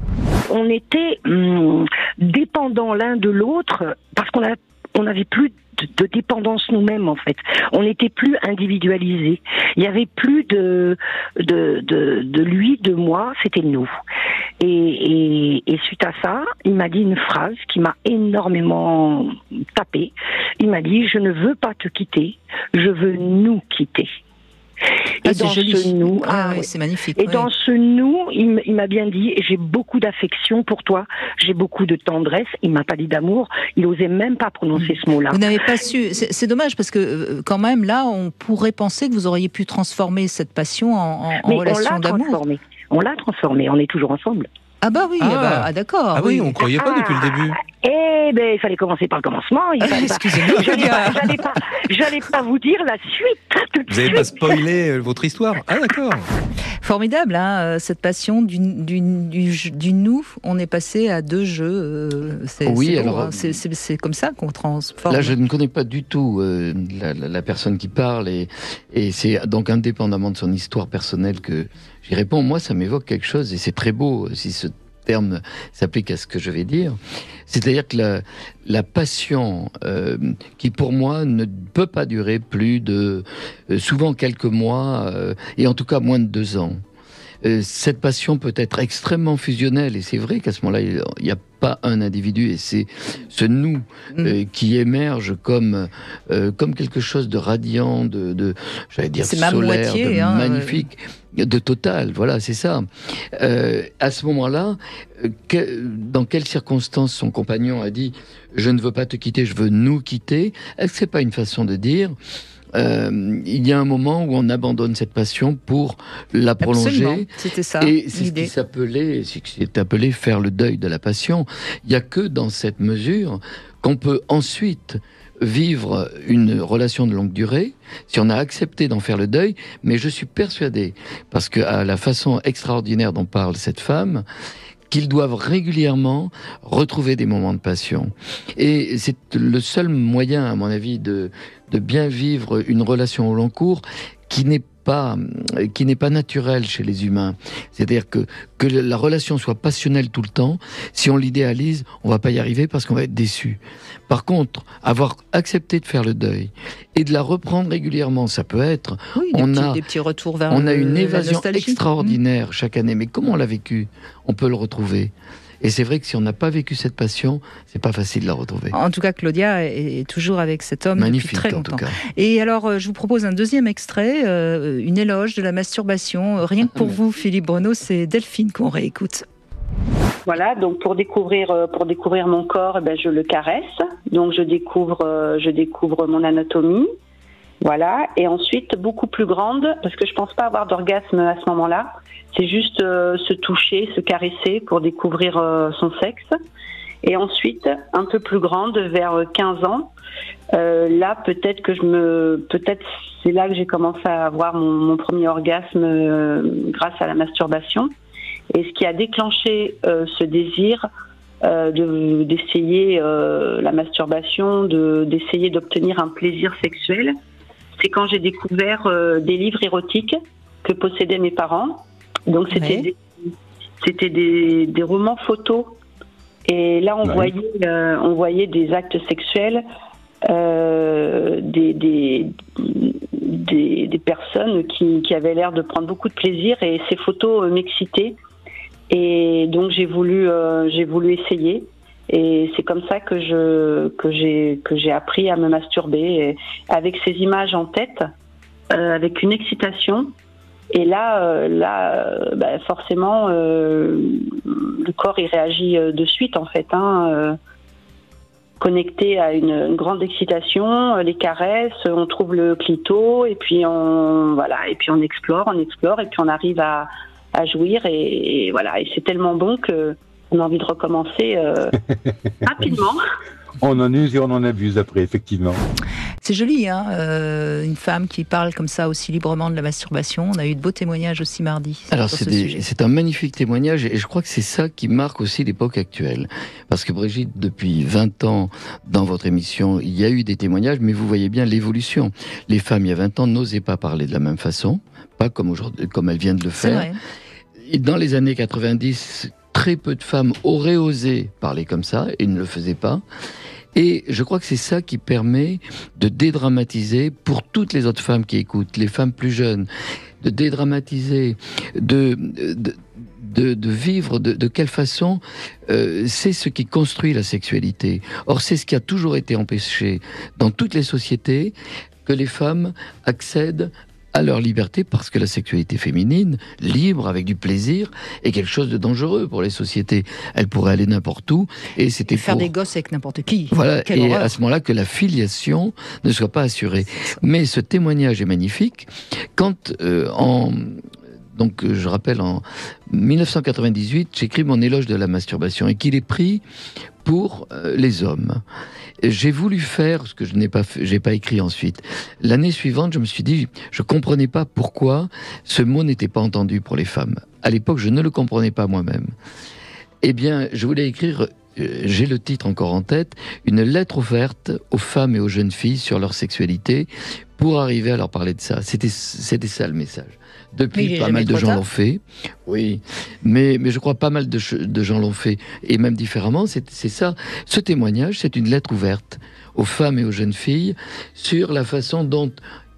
On était hum, dépendants l'un de l'autre parce qu'on a, on n'avait plus de, de dépendance nous-mêmes en fait. On n'était plus individualisés. Il n'y avait plus de, de, de, de lui, de moi, c'était nous. Et, et, et suite à ça, il m'a dit une phrase qui m'a énormément tapé. Il m'a dit « Je ne veux pas te quitter, je veux nous quitter ». Ah, Et c'est dans joli. ce nous, Ah, ah, oui, ouais. c'est magnifique. Et oui. dans ce nous, il, m- il m'a bien dit, j'ai beaucoup d'affection pour toi, j'ai beaucoup de tendresse. Il m'a pas dit d'amour, il osait même pas prononcer ce mot-là. Vous n'avez pas su. C'est, c'est dommage parce que euh, quand même là, on pourrait penser que vous auriez pu transformer cette passion en, en, en Mais on relation l'a d'amour. transformé. On l'a transformé, on est toujours ensemble. Ah bah oui, Ah. ah bah, ah, d'accord. Ah oui, on croyait pas depuis le début. Eh ben, il fallait commencer par le commencement. Il fallait pas- Excusez-moi. J'allais pas, j'allais pas, j'allais pas vous dire la suite. tout de Vous n'avez pas suite. spoilé euh, votre histoire. Ah d'accord. Formidable, hein, euh, cette passion du, du, du, jeu- du nous. On est passé à deux jeux. euh, c'est, Oui, c'est beau, alors, hein, c'est, c'est, c'est comme ça qu'on transforme. Là, je ne connais pas du tout euh, la, la, la personne qui parle, et, et c'est donc indépendamment de son histoire personnelle que j'y réponds. Moi, ça m'évoque quelque chose, et c'est très beau si ce terme s'applique à ce que je vais dire. C'est-à-dire que la, la passion, euh, qui pour moi ne peut pas durer plus de euh, souvent quelques mois, euh, et en tout cas moins de deux ans. Euh, cette passion peut être extrêmement fusionnelle, et c'est vrai qu'à ce moment-là, il n'y a pas un individu, et c'est ce nous euh, qui émerge comme euh, comme quelque chose de radiant, de, de j'allais dire C'est ma solaire, moitié, de hein, magnifique, de total. Voilà, c'est ça. Euh, à ce moment-là, euh, que- dans quelles circonstances son compagnon a dit « Je ne veux pas te quitter, je veux nous quitter », est-ce que c'est pas une façon de dire euh, il y a un moment où on abandonne cette passion pour la prolonger. Absolument, c'était ça, Et c'est ce l'idée. qui s'appelait, c'est ce qui s'est appelé faire le deuil de la passion. Il n'y a que dans cette mesure qu'on peut ensuite vivre une relation de longue durée, si on a accepté d'en faire le deuil. Mais je suis persuadé, parce que à la façon extraordinaire dont parle cette femme, qu'ils doivent régulièrement retrouver des moments de passion. Et c'est le seul moyen, à mon avis, de, de bien vivre une relation au long cours qui n'est pas, qui n'est pas naturelle chez les humains. C'est-à-dire que, que la relation soit passionnelle tout le temps, si on l'idéalise, on va pas y arriver parce qu'on va être déçu. Par contre, avoir accepté de faire le deuil et de la reprendre régulièrement, ça peut être... Oui, des, on petits, a, des petits retours vers on le, a une la évasion nostalgie. extraordinaire chaque année. Mais comment on l'a vécu? On peut le retrouver. Et c'est vrai que si on n'a pas vécu cette passion, c'est pas facile de la retrouver. En tout cas, Claudia est, est toujours avec cet homme Magnifique, depuis très en longtemps. tout cas. Et alors, euh, je vous propose un deuxième extrait, euh, une éloge de la masturbation. Euh, Rien que pour vous, Philippe Bruno, c'est Delphine qu'on réécoute. Voilà, donc pour découvrir euh, pour découvrir mon corps, eh ben je le caresse. Donc je découvre euh, je découvre mon anatomie. Voilà, et ensuite beaucoup plus grande parce que je pense pas avoir d'orgasme à ce moment-là. C'est juste euh, se toucher, se caresser pour découvrir euh, son sexe. Et ensuite, un peu plus grande, vers quinze ans, euh, là peut-être que je me peut-être c'est là que j'ai commencé à avoir mon, mon premier orgasme euh, grâce à la masturbation. Et ce qui a déclenché euh, ce désir euh, de, d'essayer euh, la masturbation, de, d'essayer d'obtenir un plaisir sexuel, c'est quand j'ai découvert euh, des livres érotiques que possédaient mes parents. Donc c'était, Ouais. des, c'était des, des romans photos. Et là, on, Ouais. voyait, euh, on voyait des actes sexuels, euh, des, des, des, des personnes qui, qui avaient l'air de prendre beaucoup de plaisir. Et ces photos euh, m'excitaient. Et donc j'ai voulu, euh, j'ai voulu essayer. Et c'est comme ça que je que j'ai que j'ai appris à me masturber et avec ces images en tête, euh, avec une excitation. Et là, euh, là, euh, bah forcément, euh, le corps il réagit euh, de suite en fait, hein, euh, connecté à une, une grande excitation, euh, les caresses, on trouve le clito et puis on voilà, et puis on explore, on explore et puis on arrive à, à jouir et, et voilà, et c'est tellement bon que on a envie de recommencer euh, rapidement. On en use et on en abuse après, effectivement. C'est joli, hein, euh, une femme qui parle comme ça aussi librement de la masturbation. On a eu de beaux témoignages aussi mardi. Alors c'est, des, c'est un magnifique témoignage et je crois que c'est ça qui marque aussi l'époque actuelle. Parce que Brigitte, depuis vingt ans dans votre émission, il y a eu des témoignages, mais vous voyez bien l'évolution. Les femmes, il y a vingt ans, n'osaient pas parler de la même façon, pas comme, aujourd'hui, comme elles viennent de le faire. C'est vrai. Et dans les années quatre-vingt-dix, très peu de femmes auraient osé parler comme ça et ne le faisaient pas. Et je crois que c'est ça qui permet de dédramatiser pour toutes les autres femmes qui écoutent, les femmes plus jeunes, de dédramatiser, de, de, de, de vivre de, de quelle façon euh, c'est ce qui construit la sexualité. Or, c'est ce qui a toujours été empêché dans toutes les sociétés, que les femmes accèdent à leur liberté, parce que la sexualité féminine, libre, avec du plaisir, est quelque chose de dangereux pour les sociétés. Elle pourrait aller n'importe où, et c'était et faire pour... des gosses avec n'importe qui. Voilà, Quelle et horreur. à ce moment-là, que la filiation ne soit pas assurée. Mais ce témoignage est magnifique. Quand, euh, en... Donc, je rappelle, en dix-neuf cent quatre-vingt-dix-huit, j'écris mon éloge de la masturbation, et qu'il est pris pour euh, les hommes. J'ai voulu faire ce que je n'ai pas fait, j'ai pas écrit ensuite. L'année suivante, je me suis dit, je comprenais pas pourquoi ce mot n'était pas entendu pour les femmes. À l'époque, je ne le comprenais pas moi-même. Eh bien, je voulais écrire, euh, j'ai le titre encore en tête, une lettre ouverte aux femmes et aux jeunes filles sur leur sexualité pour arriver à leur parler de ça. C'était, c'était ça le message. Depuis, pas mal de gens l'ont fait. Oui, mais, mais je crois pas mal de, de gens l'ont fait, et même différemment. C'est, c'est ça. Ce témoignage, c'est une lettre ouverte aux femmes et aux jeunes filles sur la façon dont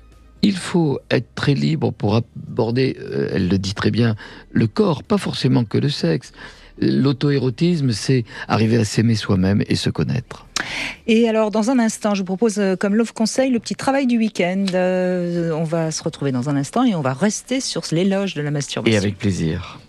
il faut être très libre pour aborder, euh, elle le dit très bien, le corps, pas forcément que le sexe. L'auto-érotisme, c'est arriver à s'aimer soi-même et se connaître. Et alors, dans un instant, je vous propose euh, comme Love Conseil le petit travail du week-end. Euh, on va se retrouver dans un instant et on va rester sur l'éloge de la masturbation. Et avec plaisir.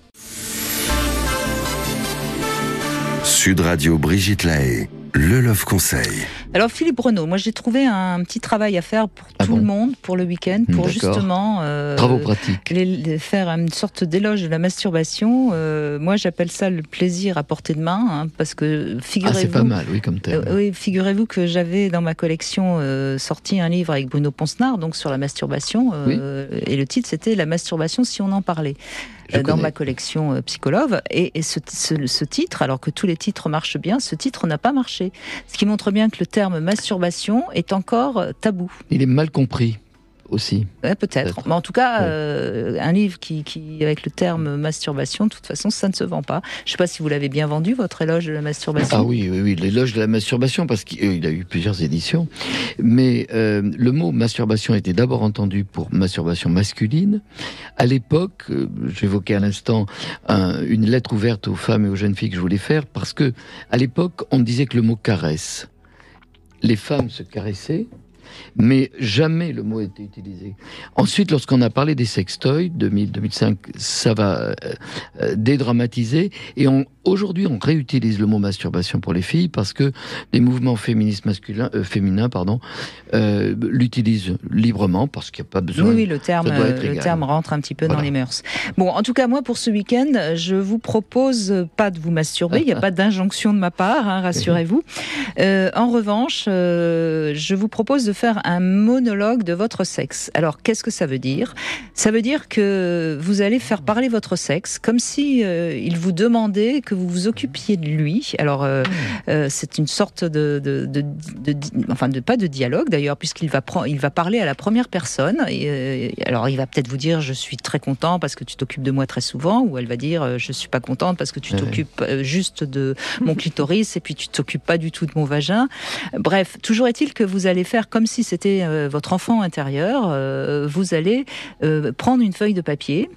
Sud Radio, Brigitte Lahaie, le Love Conseil. Alors Philippe Renaud, moi j'ai trouvé un petit travail à faire pour ah tout bon le monde, pour le week-end, pour D'accord. justement euh, travaux pratiques. Les, les faire une sorte d'éloge de la masturbation. Euh, moi j'appelle ça le plaisir à portée de main, hein, parce que figurez-vous... Ah c'est pas mal, oui, comme thème. Euh, oui, figurez-vous que j'avais dans ma collection euh, sorti un livre avec Bruno Poncenard, donc sur la masturbation, euh, oui. Et le titre c'était « La masturbation si on en parlait ». Dans connais. ma collection euh, Psychologue, et, et ce, ce, ce titre, alors que tous les titres marchent bien, ce titre n'a pas marché. Ce qui montre bien que le terme masturbation est encore tabou. Il est mal compris aussi. Ouais, peut-être. peut-être. Mais en tout cas, ouais. euh, un livre qui, qui, avec le terme masturbation, de toute façon, ça ne se vend pas. Je ne sais pas si vous l'avez bien vendu, votre éloge de la masturbation. Ah oui, oui, oui, l'éloge de la masturbation, parce qu'il a eu plusieurs éditions. Mais euh, le mot masturbation était d'abord entendu pour masturbation masculine. À l'époque, euh, j'évoquais à l'instant un, une lettre ouverte aux femmes et aux jeunes filles que je voulais faire, parce que à l'époque, on disait que le mot caresse. Les femmes se caressaient, mais jamais le mot était utilisé. Ensuite, lorsqu'on a parlé des sextoys, deux mille, deux mille cinq, ça va euh, dédramatiser, et on, aujourd'hui, on réutilise le mot masturbation pour les filles, parce que les mouvements féministes masculins, euh, féminins pardon, euh, l'utilisent librement, parce qu'il n'y a pas besoin... Oui, oui, le terme, le terme rentre un petit peu voilà. dans les mœurs. Bon, en tout cas, moi, pour ce week-end, je vous propose pas de vous masturber, il n'y a pas d'injonction de ma part, hein, rassurez-vous. Euh, en revanche, euh, je vous propose de faire un monologue de votre sexe. Alors, qu'est-ce que ça veut dire ? Ça veut dire que vous allez faire parler votre sexe comme si euh, il vous demandait que vous vous occupiez de lui. Alors, euh, euh, c'est une sorte de, de, de, de, de, enfin, de pas de dialogue d'ailleurs, puisqu'il va prendre, il va parler à la première personne. Et, euh, alors, il va peut-être vous dire, je suis très content parce que tu t'occupes de moi très souvent, ou elle va dire, je suis pas contente parce que tu ouais. t'occupes juste de mon clitoris et puis tu t'occupes pas du tout de mon vagin. Bref, toujours est-il que vous allez faire comme si c'était euh, votre enfant intérieur. Euh, vous allez euh, prendre une feuille de papier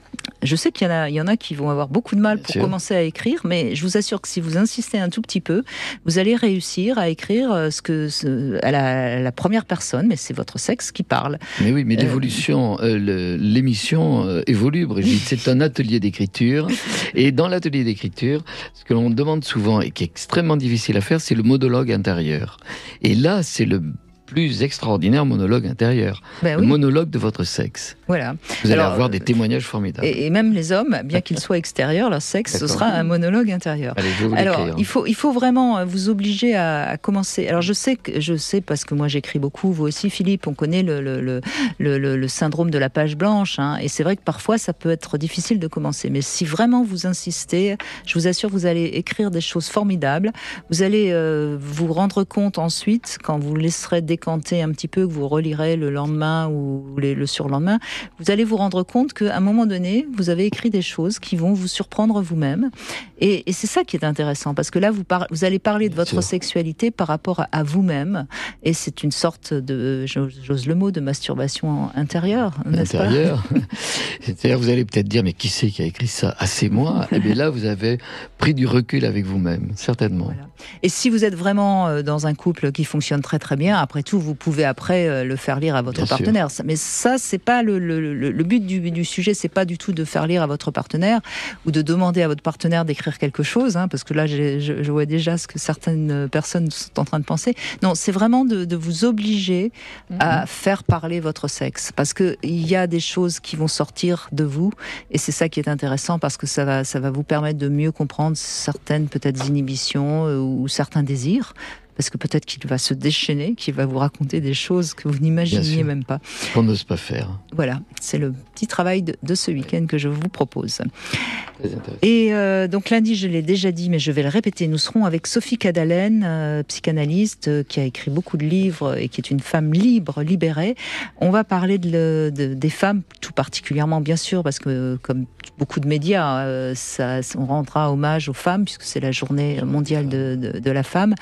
Je sais qu'il y en a, il y en a qui vont avoir beaucoup de mal Bien pour sûr. commencer à écrire, mais je vous assure que si vous insistez un tout petit peu, vous allez réussir à écrire ce que ce, à la, la première personne, mais c'est votre sexe qui parle. Mais oui, mais Euh, l'évolution, euh, le- l'émission euh, évolue, Brigitte. C'est un atelier d'écriture. Et dans l'atelier d'écriture, ce que l'on demande souvent et qui est extrêmement difficile à faire, c'est le monologue intérieur. Et là, c'est le plus extraordinaire monologue intérieur. Ben Le oui. monologue de votre sexe. Voilà. Vous allez Alors, avoir des témoignages formidables. Et, et même les hommes, bien qu'ils soient extérieurs, leur sexe, ce D'accord. sera un monologue intérieur. Allez, je vais vous Alors, l'écrire. il faut, il faut vraiment vous obliger à, à commencer. Alors, je sais que, je sais parce que moi j'écris beaucoup, vous aussi, Philippe, on connaît le, le, le, le, le- le syndrome de la page blanche, hein, et c'est vrai que parfois ça peut être difficile de commencer. Mais si vraiment vous insistez, je vous assure, vous allez écrire des choses formidables. Vous allez euh, vous rendre compte ensuite, quand vous laisserez décanter un petit peu, que vous relirez le lendemain ou les- le surlendemain, vous allez vous rendre compte qu'à un moment donné, vous avez écrit des choses qui vont vous surprendre vous-même. Et, et c'est ça qui est intéressant, parce que là, vous, par- vous allez parler de Bien votre sûr. sexualité par rapport à, à vous-même. Et c'est une sorte de, j'ose j'ose le mot, de masturbation intérieure, n'est-ce pas ? Intérieur. C'est-à-dire, vous allez peut-être dire, mais qui c'est qui a écrit ça ? Ah, c'est moi. Et bien là, vous avez pris du recul avec vous-même, certainement. Voilà. Et si vous êtes vraiment euh, dans un couple qui fonctionne très très bien, après tout, vous pouvez après euh, le faire lire à votre Bien sûr. partenaire. Ça- Mais ça, c'est pas le, le, le, le but du, du sujet, c'est pas du tout de faire lire à votre partenaire ou de demander à votre partenaire d'écrire quelque chose, hein, parce que là, j'ai- je, je vois déjà ce que certaines personnes sont en train de penser. Non, c'est vraiment de, de vous obliger à faire parler votre sexe, parce que il y a des choses qui vont sortir de vous, et c'est ça qui est intéressant, parce que ça va, ça va vous permettre de mieux comprendre certaines peut-être inhibitions euh, ou certains désirs, parce que peut-être qu'il va se déchaîner, qu'il va vous raconter des choses que vous Bien n'imaginiez sûr. même pas. Qu'on n'ose pas faire. Voilà, c'est le petit travail de, de ce week-end que je vous propose. Très intéressant. Et euh, donc lundi, je l'ai déjà dit, mais je vais le répéter, nous serons avec Sophie Cadalen, euh, psychanalyste, euh, qui a écrit beaucoup de livres et qui est une femme libre, libérée. On va parler de, le- de- des femmes, tout particulièrement bien sûr, parce que euh, comme beaucoup de médias, euh, ça, on rendra hommage aux femmes, puisque c'est la journée mondiale de, de, de la femme.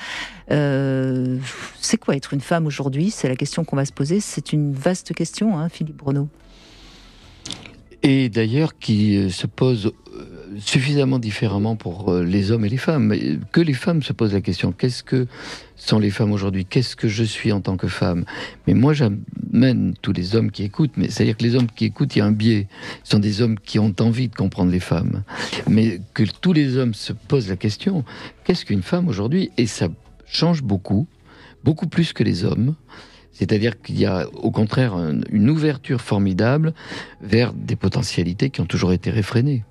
Euh, c'est quoi être une femme aujourd'hui ? C'est la question qu'on va se poser. C'est une vaste question, hein, Philippe Bruno. Et d'ailleurs, qui euh, se pose euh, suffisamment différemment pour euh, les hommes et les femmes. Mais que les femmes se posent la question, qu'est-ce que sont les femmes aujourd'hui ? Qu'est-ce que je suis en tant que femme ? Mais moi, j'amène tous les hommes qui écoutent, mais c'est-à-dire que les hommes qui écoutent, il y a un biais. Ce sont des hommes qui ont envie de comprendre les femmes. Mais que tous les hommes se posent la question, qu'est-ce qu'une femme aujourd'hui ? Et ça change beaucoup, beaucoup plus que les hommes. C'est-à-dire qu'il y a au contraire un- une ouverture formidable vers des potentialités qui ont toujours été réfrénées.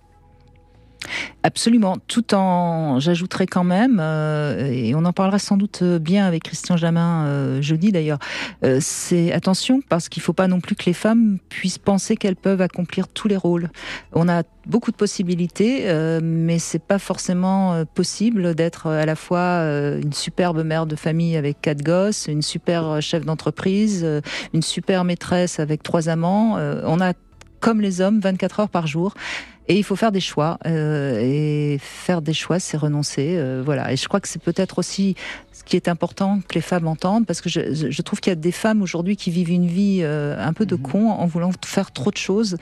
Absolument, tout en, j'ajouterais quand même, euh, et on en parlera sans doute bien avec Christian Jamin euh, jeudi d'ailleurs, euh, c'est attention, parce qu'il ne faut pas non plus que les femmes puissent penser qu'elles peuvent accomplir tous les rôles. On a beaucoup de possibilités, euh, mais c'est pas forcément euh, possible d'être à la fois euh, une superbe mère de famille avec quatre gosses, une super chef d'entreprise, euh, une super maîtresse avec trois amants. Euh, on a, comme les hommes, vingt-quatre heures par jour. Et il faut faire des choix. Euh, et faire des choix, c'est renoncer. Euh, voilà. Et je crois que c'est peut-être aussi ce qui est important que les femmes entendent, parce que je, je trouve qu'il y a des femmes aujourd'hui qui vivent une vie euh, un peu de con en voulant faire trop de choses.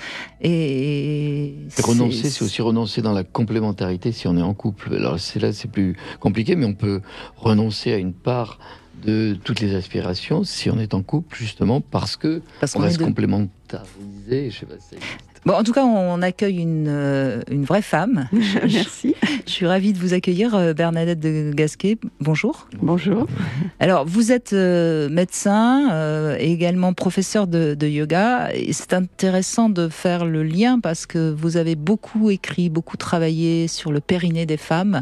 Et, Et renoncer, c'est aussi renoncer dans la complémentarité si on est en couple. Alors c'est là, c'est plus compliqué, mais on peut renoncer à une part de toutes les aspirations si on est en couple, justement parce que Parce on qu'on va est se deux. complémentariser. Je sais pas, c'est... Bon, en tout cas, on accueille une, euh, une vraie femme. Merci. Je suis ravie de vous accueillir, euh, Bernadette de Gasquet. Bonjour. Bonjour. Alors, vous êtes euh, médecin euh, et également professeur de, de yoga. Et c'est intéressant de faire le lien parce que vous avez beaucoup écrit, beaucoup travaillé sur le périnée des femmes.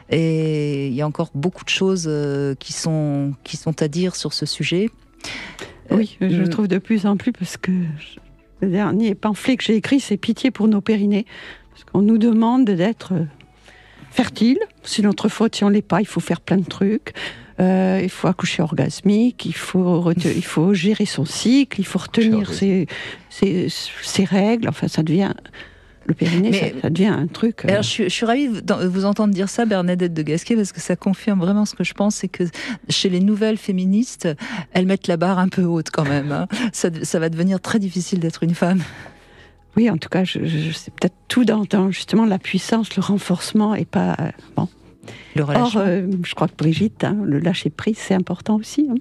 Et il y a encore beaucoup de choses euh, qui sont, qui sont à dire sur ce sujet. Oui, je Euh, le trouve de plus en plus parce que je- le dernier pamphlet que j'ai écrit, c'est Pitié pour nos périnées. Parce qu'on nous demande d'être euh, fertile. C'est notre faute si on ne l'est pas. Il faut faire plein de trucs. Euh, il faut accoucher orgasmique. Il faut, rete- il faut gérer son cycle. Il faut retenir ses, ses, ses règles. Enfin, ça devient... Le périnée, Mais- ça, ça devient un truc... euh, Alors, je suis, je suis ravie de vous- de vous entendre dire ça, Bernadette de Gasquet, parce que ça confirme vraiment ce que je pense, c'est que chez les nouvelles féministes, elles mettent la barre un peu haute quand même. Hein. Ça, ça va devenir très difficile d'être une femme. Oui, en tout cas, je, je, c'est peut-être tout dans, dans justement la puissance, le renforcement et pas... Euh, bon. Le relâchement. Or, euh, je crois que Brigitte, hein, le lâcher-prise, c'est important aussi. Hein.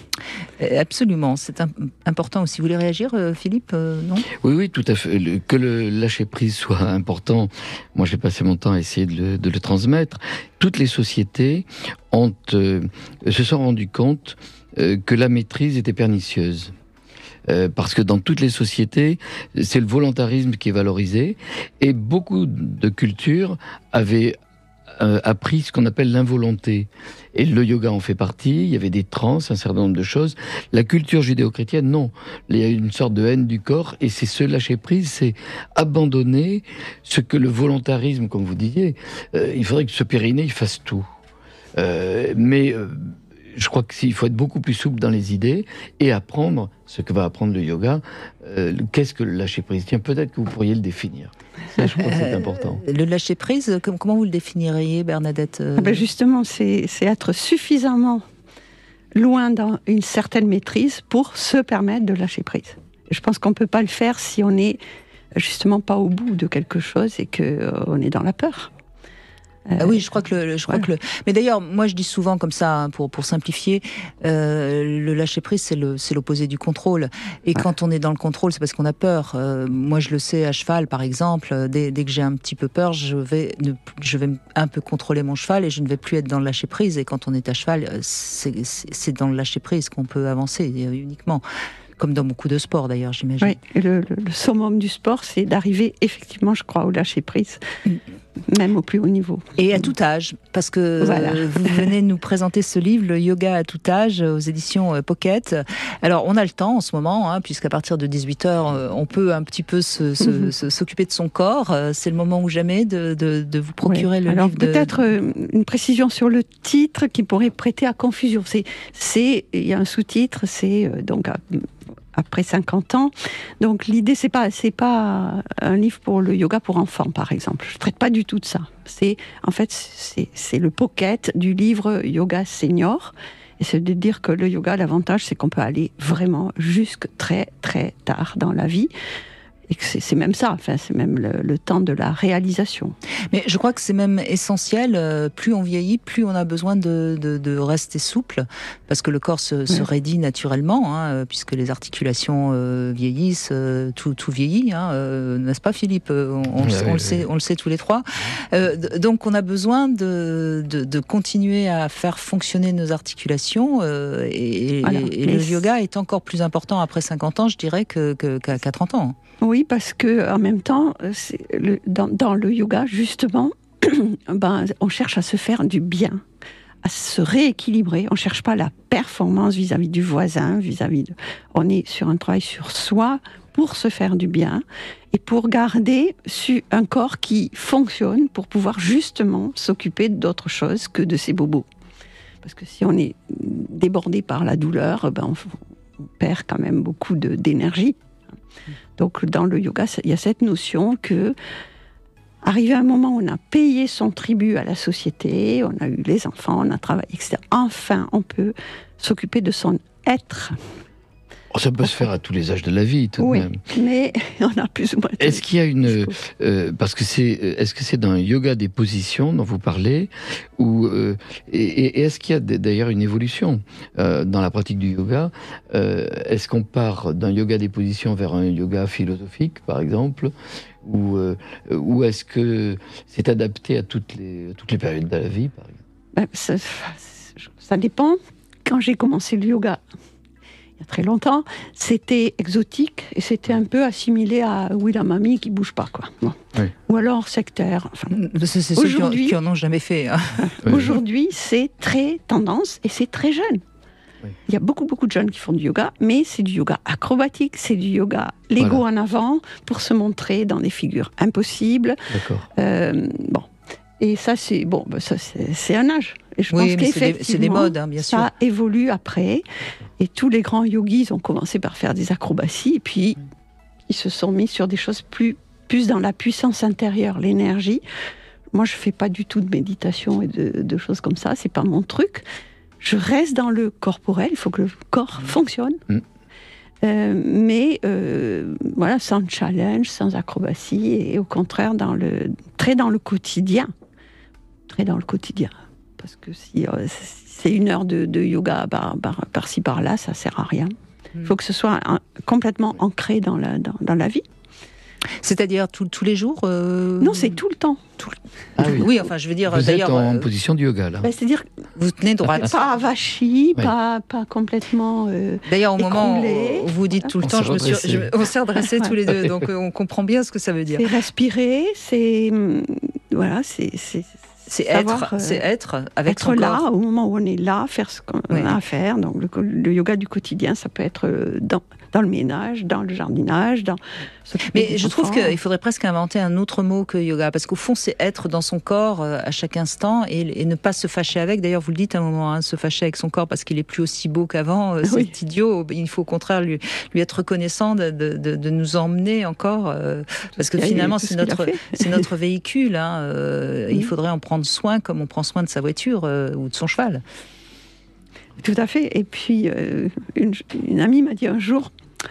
Absolument, c'est un, important aussi. Vous voulez réagir, euh, Philippe euh, non ? Oui, oui, tout à fait. Le, que le lâcher-prise soit important, moi j'ai passé mon temps à essayer de le, de le transmettre. Toutes les sociétés ont, euh, se sont rendues compte euh, que la maîtrise était pernicieuse. Euh, parce que dans toutes les sociétés, c'est le volontarisme qui est valorisé, et beaucoup de cultures avaient euh, appris ce qu'on appelle l'involonté. Et le yoga en fait partie, il y avait des trans, un certain nombre de choses. La culture judéo-chrétienne, non. Il y a une sorte de haine du corps, et c'est ce lâcher-prise, c'est abandonner ce que le volontarisme, comme vous disiez, euh, il faudrait que ce périnée, il fasse tout. Euh, mais... Euh, Je crois qu'il faut être beaucoup plus souple dans les idées et apprendre ce que va apprendre le yoga. Euh, qu'est-ce que le lâcher-prise ? Tiens, peut-être que vous pourriez le définir. Ça, je crois que c'est important. Euh, le lâcher-prise, comment vous le définiriez, Bernadette ? ah ben Justement, c'est, c'est être suffisamment loin dans une certaine maîtrise pour se permettre de lâcher prise. Je pense qu'on ne peut pas le faire si on n'est justement pas au bout de quelque chose et qu'on euh, est dans la peur. Euh, ah oui, je crois que le, je crois voilà. que le. Mais d'ailleurs, moi, je dis souvent comme ça, hein, pour pour simplifier, euh, le lâcher prise, c'est le c'est l'opposé du contrôle. Et ouais. quand on est dans le contrôle, c'est parce qu'on a peur. Euh, moi, je le sais à cheval, par exemple. Dès, dès que j'ai un petit peu peur, je vais ne, je vais un peu contrôler mon cheval et je ne vais plus être dans le lâcher prise. Et quand on est à cheval, c'est c'est, c'est dans le lâcher prise qu'on peut avancer uniquement. Comme dans beaucoup de sports, d'ailleurs, j'imagine. Oui, et le, le, le summum du sport, c'est d'arriver, effectivement, je crois, au lâcher-prise, mm. même au plus haut niveau. Et à tout âge, parce que voilà. euh, vous venez nous présenter ce livre, Le yoga à tout âge, aux éditions euh, Pocket. Alors, on a le temps en ce moment, hein, puisqu'à partir de dix-huit heures, euh, on peut un petit peu se, se, mm-hmm. se, s'occuper de son corps. Euh, c'est le moment ou jamais de, de, de vous procurer oui. le Alors, livre. Alors, peut-être de... euh, une précision sur le titre qui pourrait prêter à confusion. C'est, c'est, il y a un sous-titre, c'est euh, donc... À, après cinquante ans. Donc l'idée, c'est pas, c'est pas un livre pour le yoga pour enfants, par exemple. Je traite pas du tout de ça. C'est, en fait, c'est, c'est le pocket du livre Yoga Senior. Et c'est de dire que le yoga, l'avantage, c'est qu'on peut aller vraiment jusque très, très tard dans la vie. Et que c'est, c'est même ça, enfin, c'est même le, le temps de la réalisation. Mais je crois que c'est même essentiel, euh, plus on vieillit, plus on a besoin de, de, de rester souple, parce que le corps se, ouais. se raidit naturellement, hein, puisque les articulations euh, vieillissent, euh, tout, tout vieillit, hein, euh, n'est-ce pas Philippe ? On, on, ouais, on, ouais, le sait, ouais. on le sait tous les trois. Euh, donc on a besoin de, de, de continuer à faire fonctionner nos articulations, euh, et, voilà. et, et le yoga est encore plus important après cinquante ans, je dirais, que, que, qu'à, qu'à trente ans. Oui, parce que en même temps, c'est le, dans, dans le yoga, justement, ben, on cherche à se faire du bien, à se rééquilibrer. On cherche pas la performance vis-à-vis du voisin, vis-à-vis de... On est sur un travail sur soi pour se faire du bien et pour garder un corps qui fonctionne pour pouvoir justement s'occuper d'autre chose que de ses bobos. Parce que si on est débordé par la douleur, ben, on, on perd quand même beaucoup de, d'énergie. Donc dans le yoga, il y a cette notion que, arrivé à un moment où on a payé son tribut à la société, on a eu les enfants, on a travaillé, et cetera. Enfin, on peut s'occuper de son être. Oh, ça peut oh. se faire à tous les âges de la vie, tout oui, de même. Mais on a plus ou moins... Est-ce qu'il y a une... Euh, parce que c'est... Est-ce que c'est dans le yoga des positions dont vous parlez ou, euh, et, et est-ce qu'il y a d'ailleurs une évolution euh, dans la pratique du yoga euh, Est-ce qu'on part d'un yoga des positions vers un yoga philosophique, par exemple, ou, euh, ou est-ce que c'est adapté à toutes les, toutes les périodes de la vie, par exemple ben, ça, ça dépend. Quand j'ai commencé le yoga... il y a très longtemps, c'était exotique et c'était un peu assimilé à oui la mamie qui bouge pas quoi. Bon. Oui. Ou alors sectaire. Enfin, c'est, c'est ceux qui en, qui en ont jamais fait. Hein. Aujourd'hui, c'est très tendance et c'est très jeune. Oui. Il y a beaucoup beaucoup de jeunes qui font du yoga, mais c'est du yoga acrobatique, c'est du yoga l'ego voilà. en avant pour se montrer dans des figures impossibles. D'accord. Euh, bon. Et ça, c'est bon, ben ça, c'est, c'est un âge. Et je oui, pense mais qu'effectivement, c'est des, c'est des modes, hein, bien sûr. Ça évolue après. Et tous les grands yogis ont commencé par faire des acrobaties, et puis ils se sont mis sur des choses plus, plus dans la puissance intérieure, l'énergie. Moi, je fais pas du tout de méditation et de, de choses comme ça. C'est pas mon truc. Je reste dans le corporel. Il faut que le corps fonctionne. Mm. Euh, mais euh, voilà, sans challenge, sans acrobatie, et au contraire, dans le, très dans le quotidien. Très dans le quotidien. Parce que si euh, c'est une heure de, de yoga par, par, par-ci, par-là, ça ne sert à rien. Il mmh. faut que ce soit un, complètement ancré dans la, dans, dans la vie. C'est-à-dire tout, tous les jours euh... Non, c'est tout le temps. Tout le... Ah oui. oui, enfin, je veux dire. Vous d'ailleurs, êtes en euh... position de yoga, là. Bah, c'est-à-dire vous tenez droit. Pas avachi, oui. pas, pas complètement. Euh, d'ailleurs, au écroulé. moment où vous dites tout le on temps, je me suis, je, on s'est redressés tous les deux, donc euh, on comprend bien ce que ça veut dire. C'est respirer, c'est. Voilà, c'est. c'est C'est être, euh, c'est être avec être son là, corps. Au moment où on est là, faire ce qu'on oui. a à faire. Donc le, le yoga du quotidien, ça peut être dans, dans le ménage, dans le jardinage, dans. Mais je trouve qu'il faudrait presque inventer un autre mot que yoga, parce qu'au fond, c'est être dans son corps à chaque instant et, et ne pas se fâcher avec. D'ailleurs, vous le dites à un moment, hein, se fâcher avec son corps parce qu'il est plus aussi beau qu'avant, c'est oui. idiot. Il faut au contraire lui, lui être reconnaissant de, de, de, de nous emmener encore, euh, parce que finalement, c'est notre, c'est notre véhicule. Hein, euh, oui. Il faudrait en prendre soin comme on prend soin de sa voiture euh, ou de son cheval. Tout à fait. Et puis, euh, une, une amie m'a dit un jour,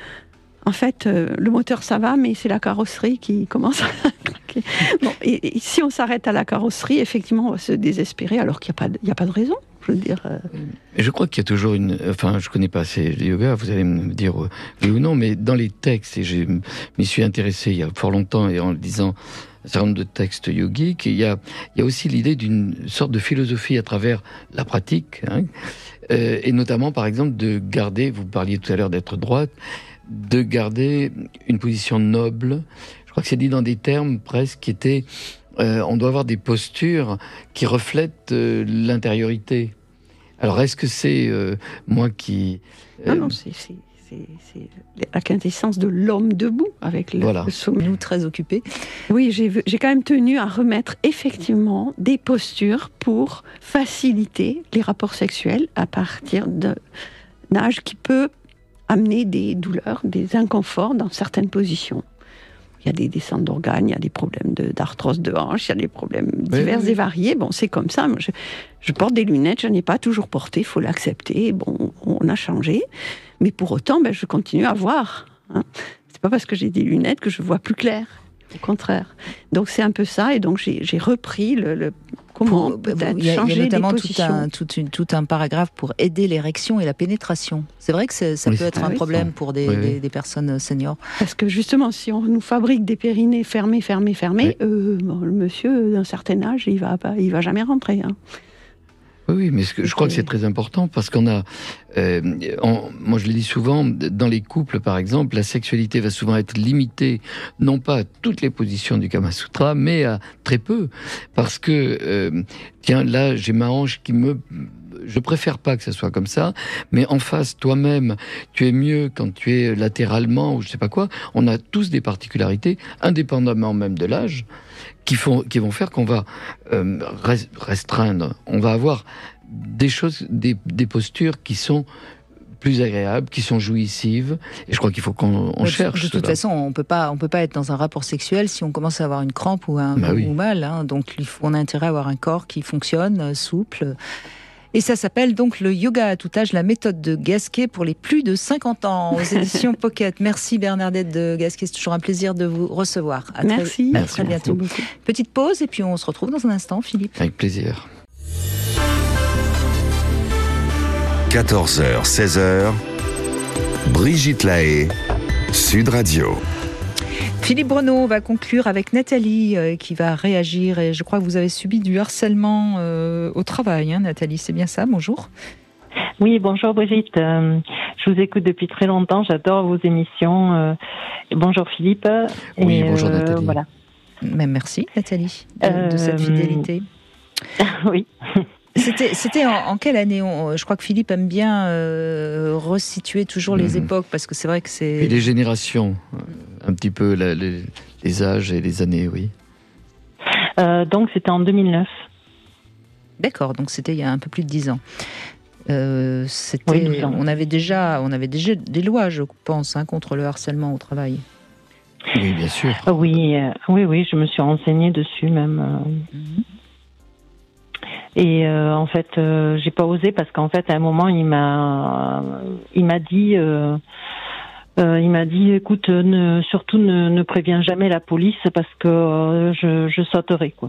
en fait, euh, le moteur ça va, mais c'est la carrosserie qui commence à craquer. Bon, et, et si on s'arrête à la carrosserie, effectivement, on va se désespérer, alors qu'il n'y a, a pas de raison. Je veux dire. Euh... Et je crois qu'il y a toujours une. Enfin, je ne connais pas assez le yoga, vous allez me dire euh, oui ou non, mais dans les textes, et je m'y suis intéressé il y a fort longtemps, et en lisant un certain nombre de textes yogiques, il y a, il y a aussi l'idée d'une sorte de philosophie à travers la pratique, hein, euh, et notamment, par exemple, de garder, vous parliez tout à l'heure d'être droite, de garder une position noble. Je crois que c'est dit dans des termes presque qui étaient... Euh, on doit avoir des postures qui reflètent euh, l'intériorité. Alors, est-ce que c'est euh, moi qui... Euh... Non, non, c'est, c'est, c'est, c'est la quintessence de l'homme debout, avec le, voilà. le sommet. Nous, très occupés. Oui, j'ai, j'ai quand même tenu à remettre effectivement des postures pour faciliter les rapports sexuels à partir d'un âge qui peut amener des douleurs, des inconforts dans certaines positions. Il y a des descentes d'organes, il y a des problèmes de, d'arthrose de hanche, il y a des problèmes divers oui, oui. et variés. Bon, c'est comme ça. Je, je porte des lunettes, je n'ai pas toujours porté, il faut l'accepter. Bon, on a changé. Mais pour autant, ben, je continue à voir. Hein. C'est pas parce que j'ai des lunettes que je vois plus clair. Au contraire. Donc c'est un peu ça. Et donc j'ai, j'ai repris le... le Comment pour, peut-être il y a, changer il y a notamment des tout positions. un, tout, une, tout un paragraphe pour aider l'érection et la pénétration. C'est vrai que c'est, ça oui, peut être ah un oui, problème pour des, oui, des, oui. des personnes seniors. Parce que justement, si on nous fabrique des périnées fermés, fermés, fermés, oui. euh, bon, le monsieur d'un certain âge, il va pas, il va jamais rentrer. Hein. Oui, oui, mais ce que, je crois que c'est très important parce qu'on a, euh, on, moi je le dis souvent, dans les couples par exemple, la sexualité va souvent être limitée, non pas à toutes les positions du Kama Sutra, mais à très peu, parce que euh, tiens là j'ai ma hanche qui me, je préfère pas que ça soit comme ça, mais en face toi-même, tu es mieux quand tu es latéralement ou je sais pas quoi. On a tous des particularités, indépendamment même de l'âge. Qui, font, qui vont faire qu'on va euh, restreindre, on va avoir des choses, des, des postures qui sont plus agréables, qui sont jouissives, et je crois qu'il faut qu'on on de, cherche. De toute cela. façon, on peut pas, on peut pas être dans un rapport sexuel si on commence à avoir une crampe ou un bah ou, oui. ou mal. Hein. Donc, il faut, on a intérêt à avoir un corps qui fonctionne, souple. Et ça s'appelle donc le yoga à tout âge, la méthode de Gasquet pour les plus de cinquante ans, aux éditions Pocket. Merci Bernadette de Gasquet, c'est toujours un plaisir de vous recevoir. À merci. Très, à merci très bientôt. Merci Petite pause et puis on se retrouve dans un instant, Philippe. Avec plaisir. quatorze heures, seize heures, Brigitte Lahaie, Sud Radio. Philippe Breneau va conclure avec Nathalie euh, qui va réagir et je crois que vous avez subi du harcèlement euh, au travail, hein, Nathalie, c'est bien ça, bonjour. Oui, bonjour Brigitte, euh, je vous écoute depuis très longtemps, j'adore vos émissions. Euh, bonjour Philippe. Oui, et, bonjour euh, Nathalie. Voilà. Même merci Nathalie de, euh, de cette fidélité. Oui. C'était, c'était en, en quelle année on, je crois que Philippe aime bien euh, resituer toujours les mmh. époques, parce que c'est vrai que c'est... Et les générations, un petit peu la, les, les âges et les années, oui. Euh, donc c'était en deux mille neuf. D'accord, donc c'était il y a un peu plus de dix ans. Euh, c'était, oui, on avait déjà, on avait déjà des lois, je pense, hein, contre le harcèlement au travail. Oui, bien sûr. Oui, euh, oui, oui, je me suis renseignée dessus même. Euh... Mmh. Et euh, en fait, euh, j'ai pas osé parce qu'en fait, à un moment, il m'a, il m'a dit, euh, Euh, il m'a dit, écoute, ne, surtout ne, ne préviens jamais la police parce que euh, je, je sauterai, quoi.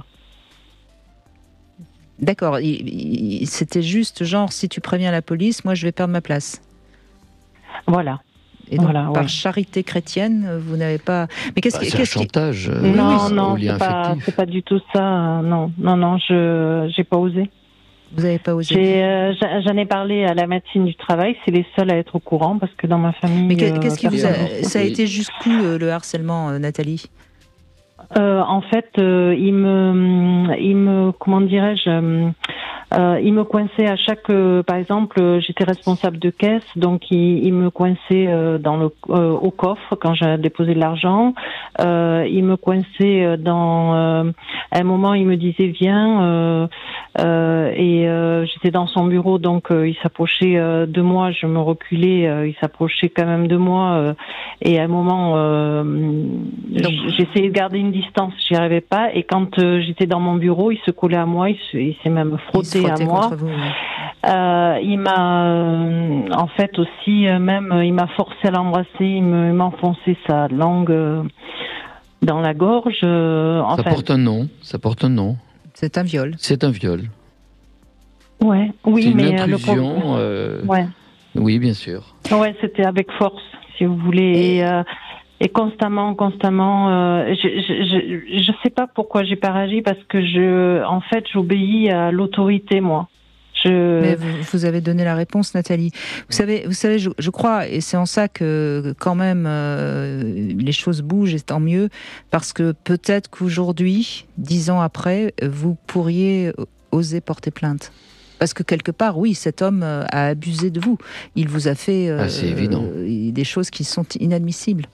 D'accord, il, il, c'était juste genre, si tu préviens la police, moi je vais perdre ma place. Voilà. Et donc, voilà, par ouais. charité chrétienne, vous n'avez pas... Mais qu'est-ce bah, qui... C'est qu'est-ce un chantage. qui... Euh, non, oui, non, c'est pas, c'est pas du tout ça. Non, non, non, je j'ai pas osé. Vous n'avez pas osé. J'ai, euh, j'en ai parlé à la médecine du travail, c'est les seuls à être au courant parce que dans ma famille. Mais qu'est-ce qui euh, vous a... Ça a été jusqu'où le, le harcèlement, euh, Nathalie ? euh, En fait, euh, il me, il me, comment dirais-je, euh, euh, il me coinçait à chaque, euh, par exemple, euh, j'étais responsable de caisse, donc il, il me coinçait euh, dans le, euh, au coffre quand j'ai déposé de l'argent. Euh, il me coinçait dans, euh, à un moment, il me disait viens, euh, euh, et euh, j'étais dans son bureau, donc euh, il s'approchait euh, de moi, je me reculais, euh, il s'approchait quand même de moi, euh, et à un moment, euh, donc, j'essayais de garder une distance, j'y arrivais pas, et quand euh, j'étais dans mon bureau, il se collait à moi, il, se, il s'est même frotté. À moi. Vous, oui. euh, il m'a, euh, en fait aussi, euh, même, il m'a forcé à l'embrasser, il, me, il m'a enfoncé sa langue euh, dans la gorge. Euh, enfin, ça porte un nom, ça porte un nom. C'est un viol. C'est un viol. Ouais, oui, c'est une mais intrusion. le... Euh... Ouais. Oui, bien sûr. Ouais, c'était avec force, si vous voulez. Et, et, euh, et constamment, constamment, euh, je, je, je, je sais pas pourquoi j'ai pas réagi parce que je, en fait, j'obéis à l'autorité, moi. Je... Mais vous, vous avez donné la réponse, Nathalie. Vous savez, vous savez, je, je crois, et c'est en ça que quand même euh, les choses bougent, et tant mieux, parce que peut-être qu'aujourd'hui, dix ans après, vous pourriez oser porter plainte. Parce que quelque part, oui, cet homme a abusé de vous. Il vous a fait euh, ah, c'est évident. Euh, des choses qui sont inadmissibles.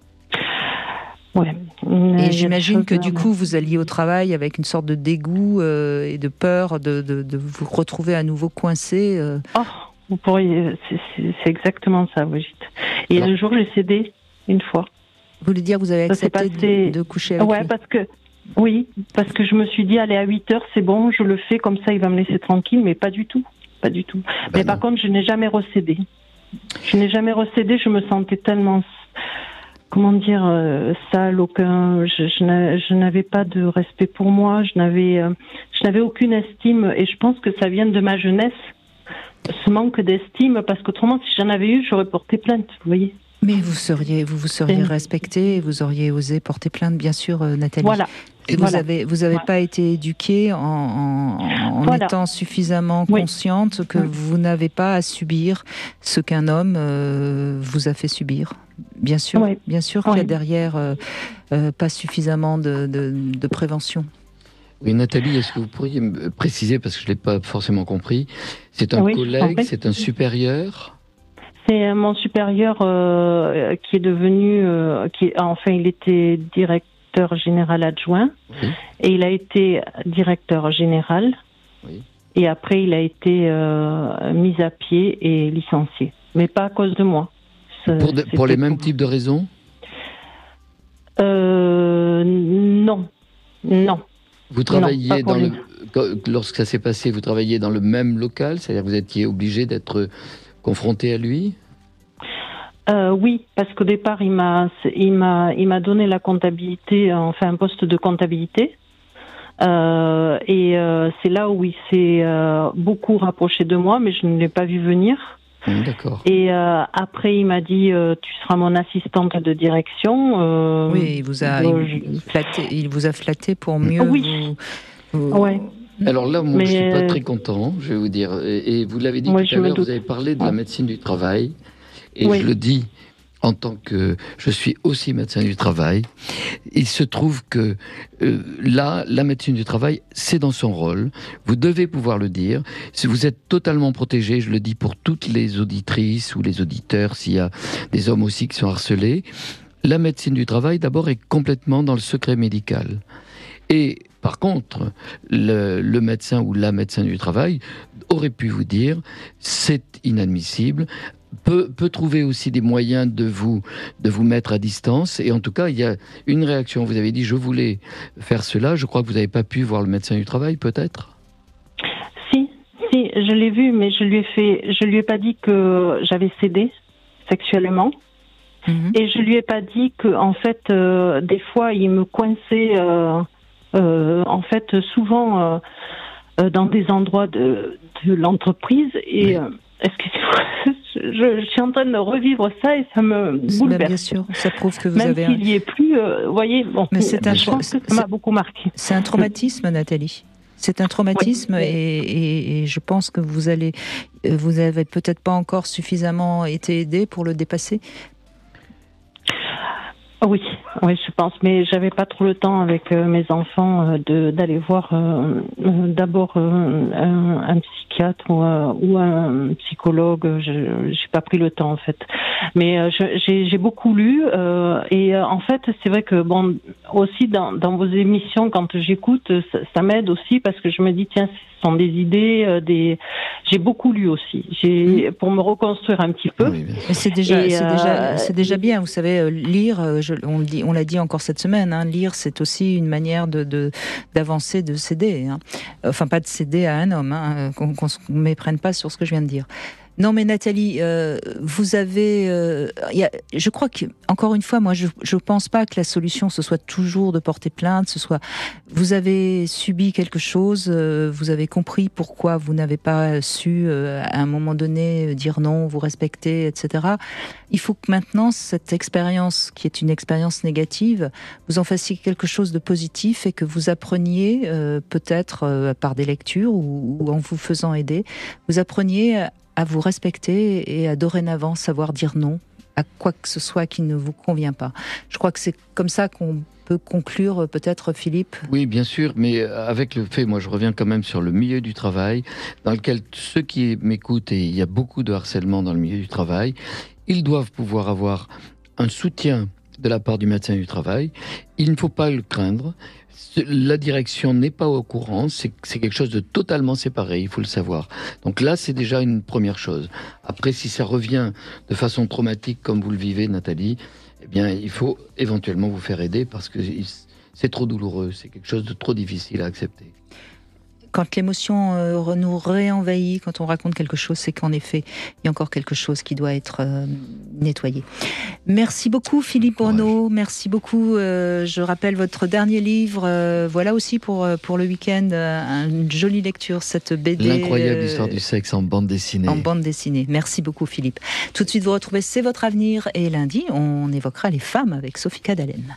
Ouais. Et j'imagine que du coup, vous alliez au travail avec une sorte de dégoût euh, et de peur de, de, de vous retrouver à nouveau coincé. Euh. Oh, vous pourriez, c'est, c'est, c'est exactement ça, Brigitte. Et Alors, un jour, j'ai cédé une fois. Vous voulez dire, vous avez ça accepté passé... de, de coucher avec ouais, lui ? Ouais, parce que oui, parce que je me suis dit, allez, à huit heures, c'est bon, je le fais, comme ça, il va me laisser tranquille, mais pas du tout, pas du tout. Ben mais non. Par contre, je n'ai jamais recédé. Je n'ai jamais recédé, je me sentais tellement... Comment dire, euh, sale, aucun, je, je, je n'avais pas de respect pour moi, je n'avais, euh, je n'avais aucune estime, et je pense que ça vient de ma jeunesse, ce manque d'estime, parce qu'autrement, si j'en avais eu, j'aurais porté plainte, vous voyez. Mais vous seriez, vous vous seriez respecté, vous auriez osé porter plainte, bien sûr, euh, Nathalie. Voilà. Et vous voilà. avez, vous avez voilà. pas été éduquée en, en, en voilà. étant suffisamment oui. consciente que oui. vous n'avez pas à subir ce qu'un homme euh, vous a fait subir. Bien sûr, oui. bien sûr qu'il oui. y a derrière euh, euh, pas suffisamment de, de, de prévention. Oui, Nathalie, est-ce que vous pourriez me préciser, parce que je ne l'ai pas forcément compris, c'est un oui, collègue, c'est un supérieur ? C'est mon supérieur euh, qui est devenu, euh, qui, enfin, il était directeur général adjoint, oui. et il a été directeur général, oui. et après il a été euh, mis à pied et licencié, mais pas à cause de moi. Pour, de, pour les mêmes types de raisons ? euh, Non, non. Vous travailliez non, dans le, lorsque ça s'est passé, vous travailliez dans le même local, c'est-à-dire que vous étiez obligé d'être confronté à lui ? euh, Oui, parce qu'au départ, il m'a, il m'a, il m'a donné la comptabilité, enfin un poste de comptabilité. Euh, et euh, c'est là où il s'est euh, beaucoup rapproché de moi, mais je ne l'ai pas vu venir. Mmh, d'accord. Et euh, après, il m'a dit euh, tu seras mon assistante de direction. Euh, oui, il vous a, euh, il, je... flatté, il vous a flatté pour mieux oui. vous. vous... Ouais. Alors là, moi, Mais je suis pas très content, je vais vous dire. Et, et vous l'avez dit moi, tout à l'heure, vous avez parlé de la médecine du travail, et oui. je le dis en tant que je suis aussi médecin du travail. Il se trouve que euh, là, la médecine du travail, c'est dans son rôle. Vous devez pouvoir le dire. Si vous êtes totalement protégé, je le dis pour toutes les auditrices ou les auditeurs, s'il y a des hommes aussi qui sont harcelés, la médecine du travail, d'abord, est complètement dans le secret médical. Et par contre, le, le médecin ou la médecin du travail aurait pu vous dire c'est inadmissible. Peut, peut trouver aussi des moyens de vous, de vous mettre à distance. Et en tout cas, il y a une réaction. Vous avez dit, je voulais faire cela. Je crois que vous n'avez pas pu voir le médecin du travail, peut-être ? Si, si, je l'ai vu, mais je lui ai fait, je lui ai pas dit que j'avais cédé sexuellement. Mmh. Et je lui ai pas dit que, en fait, euh, des fois, il me coinçait, euh, euh, en fait, souvent euh, euh, dans des endroits de, de l'entreprise. Et oui. euh, excusez-moi, je, je suis en train de revivre ça et ça me bouleverse. Bien sûr, ça prouve que vous Même avez. Même s'il n'y est plus, euh, vous voyez, bon. Mais c'est un. Je pense que ça m'a beaucoup marqué. C'est un traumatisme, Nathalie. C'est un traumatisme oui. et, et, et je pense que vous allez, vous avez peut-être pas encore suffisamment été aidé pour le dépasser. Oui, oui, je pense, mais j'avais pas trop le temps avec euh, mes enfants euh, de d'aller voir euh, euh, d'abord euh, un, un psychiatre ou, euh, ou un psychologue. Je j'ai pas pris le temps en fait, mais euh, je, j'ai j'ai beaucoup lu euh, et euh, en fait c'est vrai que bon aussi dans dans vos émissions quand j'écoute ça, ça m'aide aussi parce que je me dis tiens ce sont des idées euh, des j'ai beaucoup lu aussi j'ai pour me reconstruire un petit peu. Oui, mais c'est déjà et, c'est euh, déjà c'est déjà bien vous savez lire je, on le dit on l'a dit encore cette semaine hein, lire c'est aussi une manière de, de d'avancer de céder hein. Enfin pas de céder à un homme hein, qu'on qu'on se méprenne pas sur ce que je viens de dire. Non mais Nathalie, euh, vous avez, euh, y a, je crois que encore une fois, moi je je pense pas que la solution ce soit toujours de porter plainte, ce soit vous avez subi quelque chose, euh, vous avez compris pourquoi vous n'avez pas su euh, à un moment donné dire non, vous respecter, et cetera. Il faut que maintenant cette expérience qui est une expérience négative, vous en fassiez quelque chose de positif et que vous appreniez euh, peut-être euh, par des lectures ou, ou en vous faisant aider, vous appreniez à vous respecter et à dorénavant savoir dire non à quoi que ce soit qui ne vous convient pas. Je crois que c'est comme ça qu'on peut conclure peut-être, Philippe. Oui, bien sûr, mais avec le fait, moi je reviens quand même sur le milieu du travail, dans lequel ceux qui m'écoutent, et il y a beaucoup de harcèlement dans le milieu du travail, ils doivent pouvoir avoir un soutien de la part du médecin du travail. Il ne faut pas le craindre. La direction n'est pas au courant, c'est, c'est quelque chose de totalement séparé, il faut le savoir. Donc là, c'est déjà une première chose. Après, si ça revient de façon traumatique, comme vous le vivez, Nathalie, eh bien, il faut éventuellement vous faire aider parce que c'est trop douloureux, c'est quelque chose de trop difficile à accepter. Quand l'émotion euh, nous réenvahit, quand on raconte quelque chose, c'est qu'en effet, il y a encore quelque chose qui doit être euh, nettoyé. Merci beaucoup Philippe Bourneau, merci beaucoup. Euh, je rappelle votre dernier livre, euh, voilà aussi pour, pour le week-end, euh, une jolie lecture, cette B D. L'incroyable euh, histoire du sexe en bande dessinée. En bande dessinée, merci beaucoup Philippe. Tout de suite vous retrouvez C'est votre avenir et lundi, on évoquera les femmes avec Sophie Cadalen.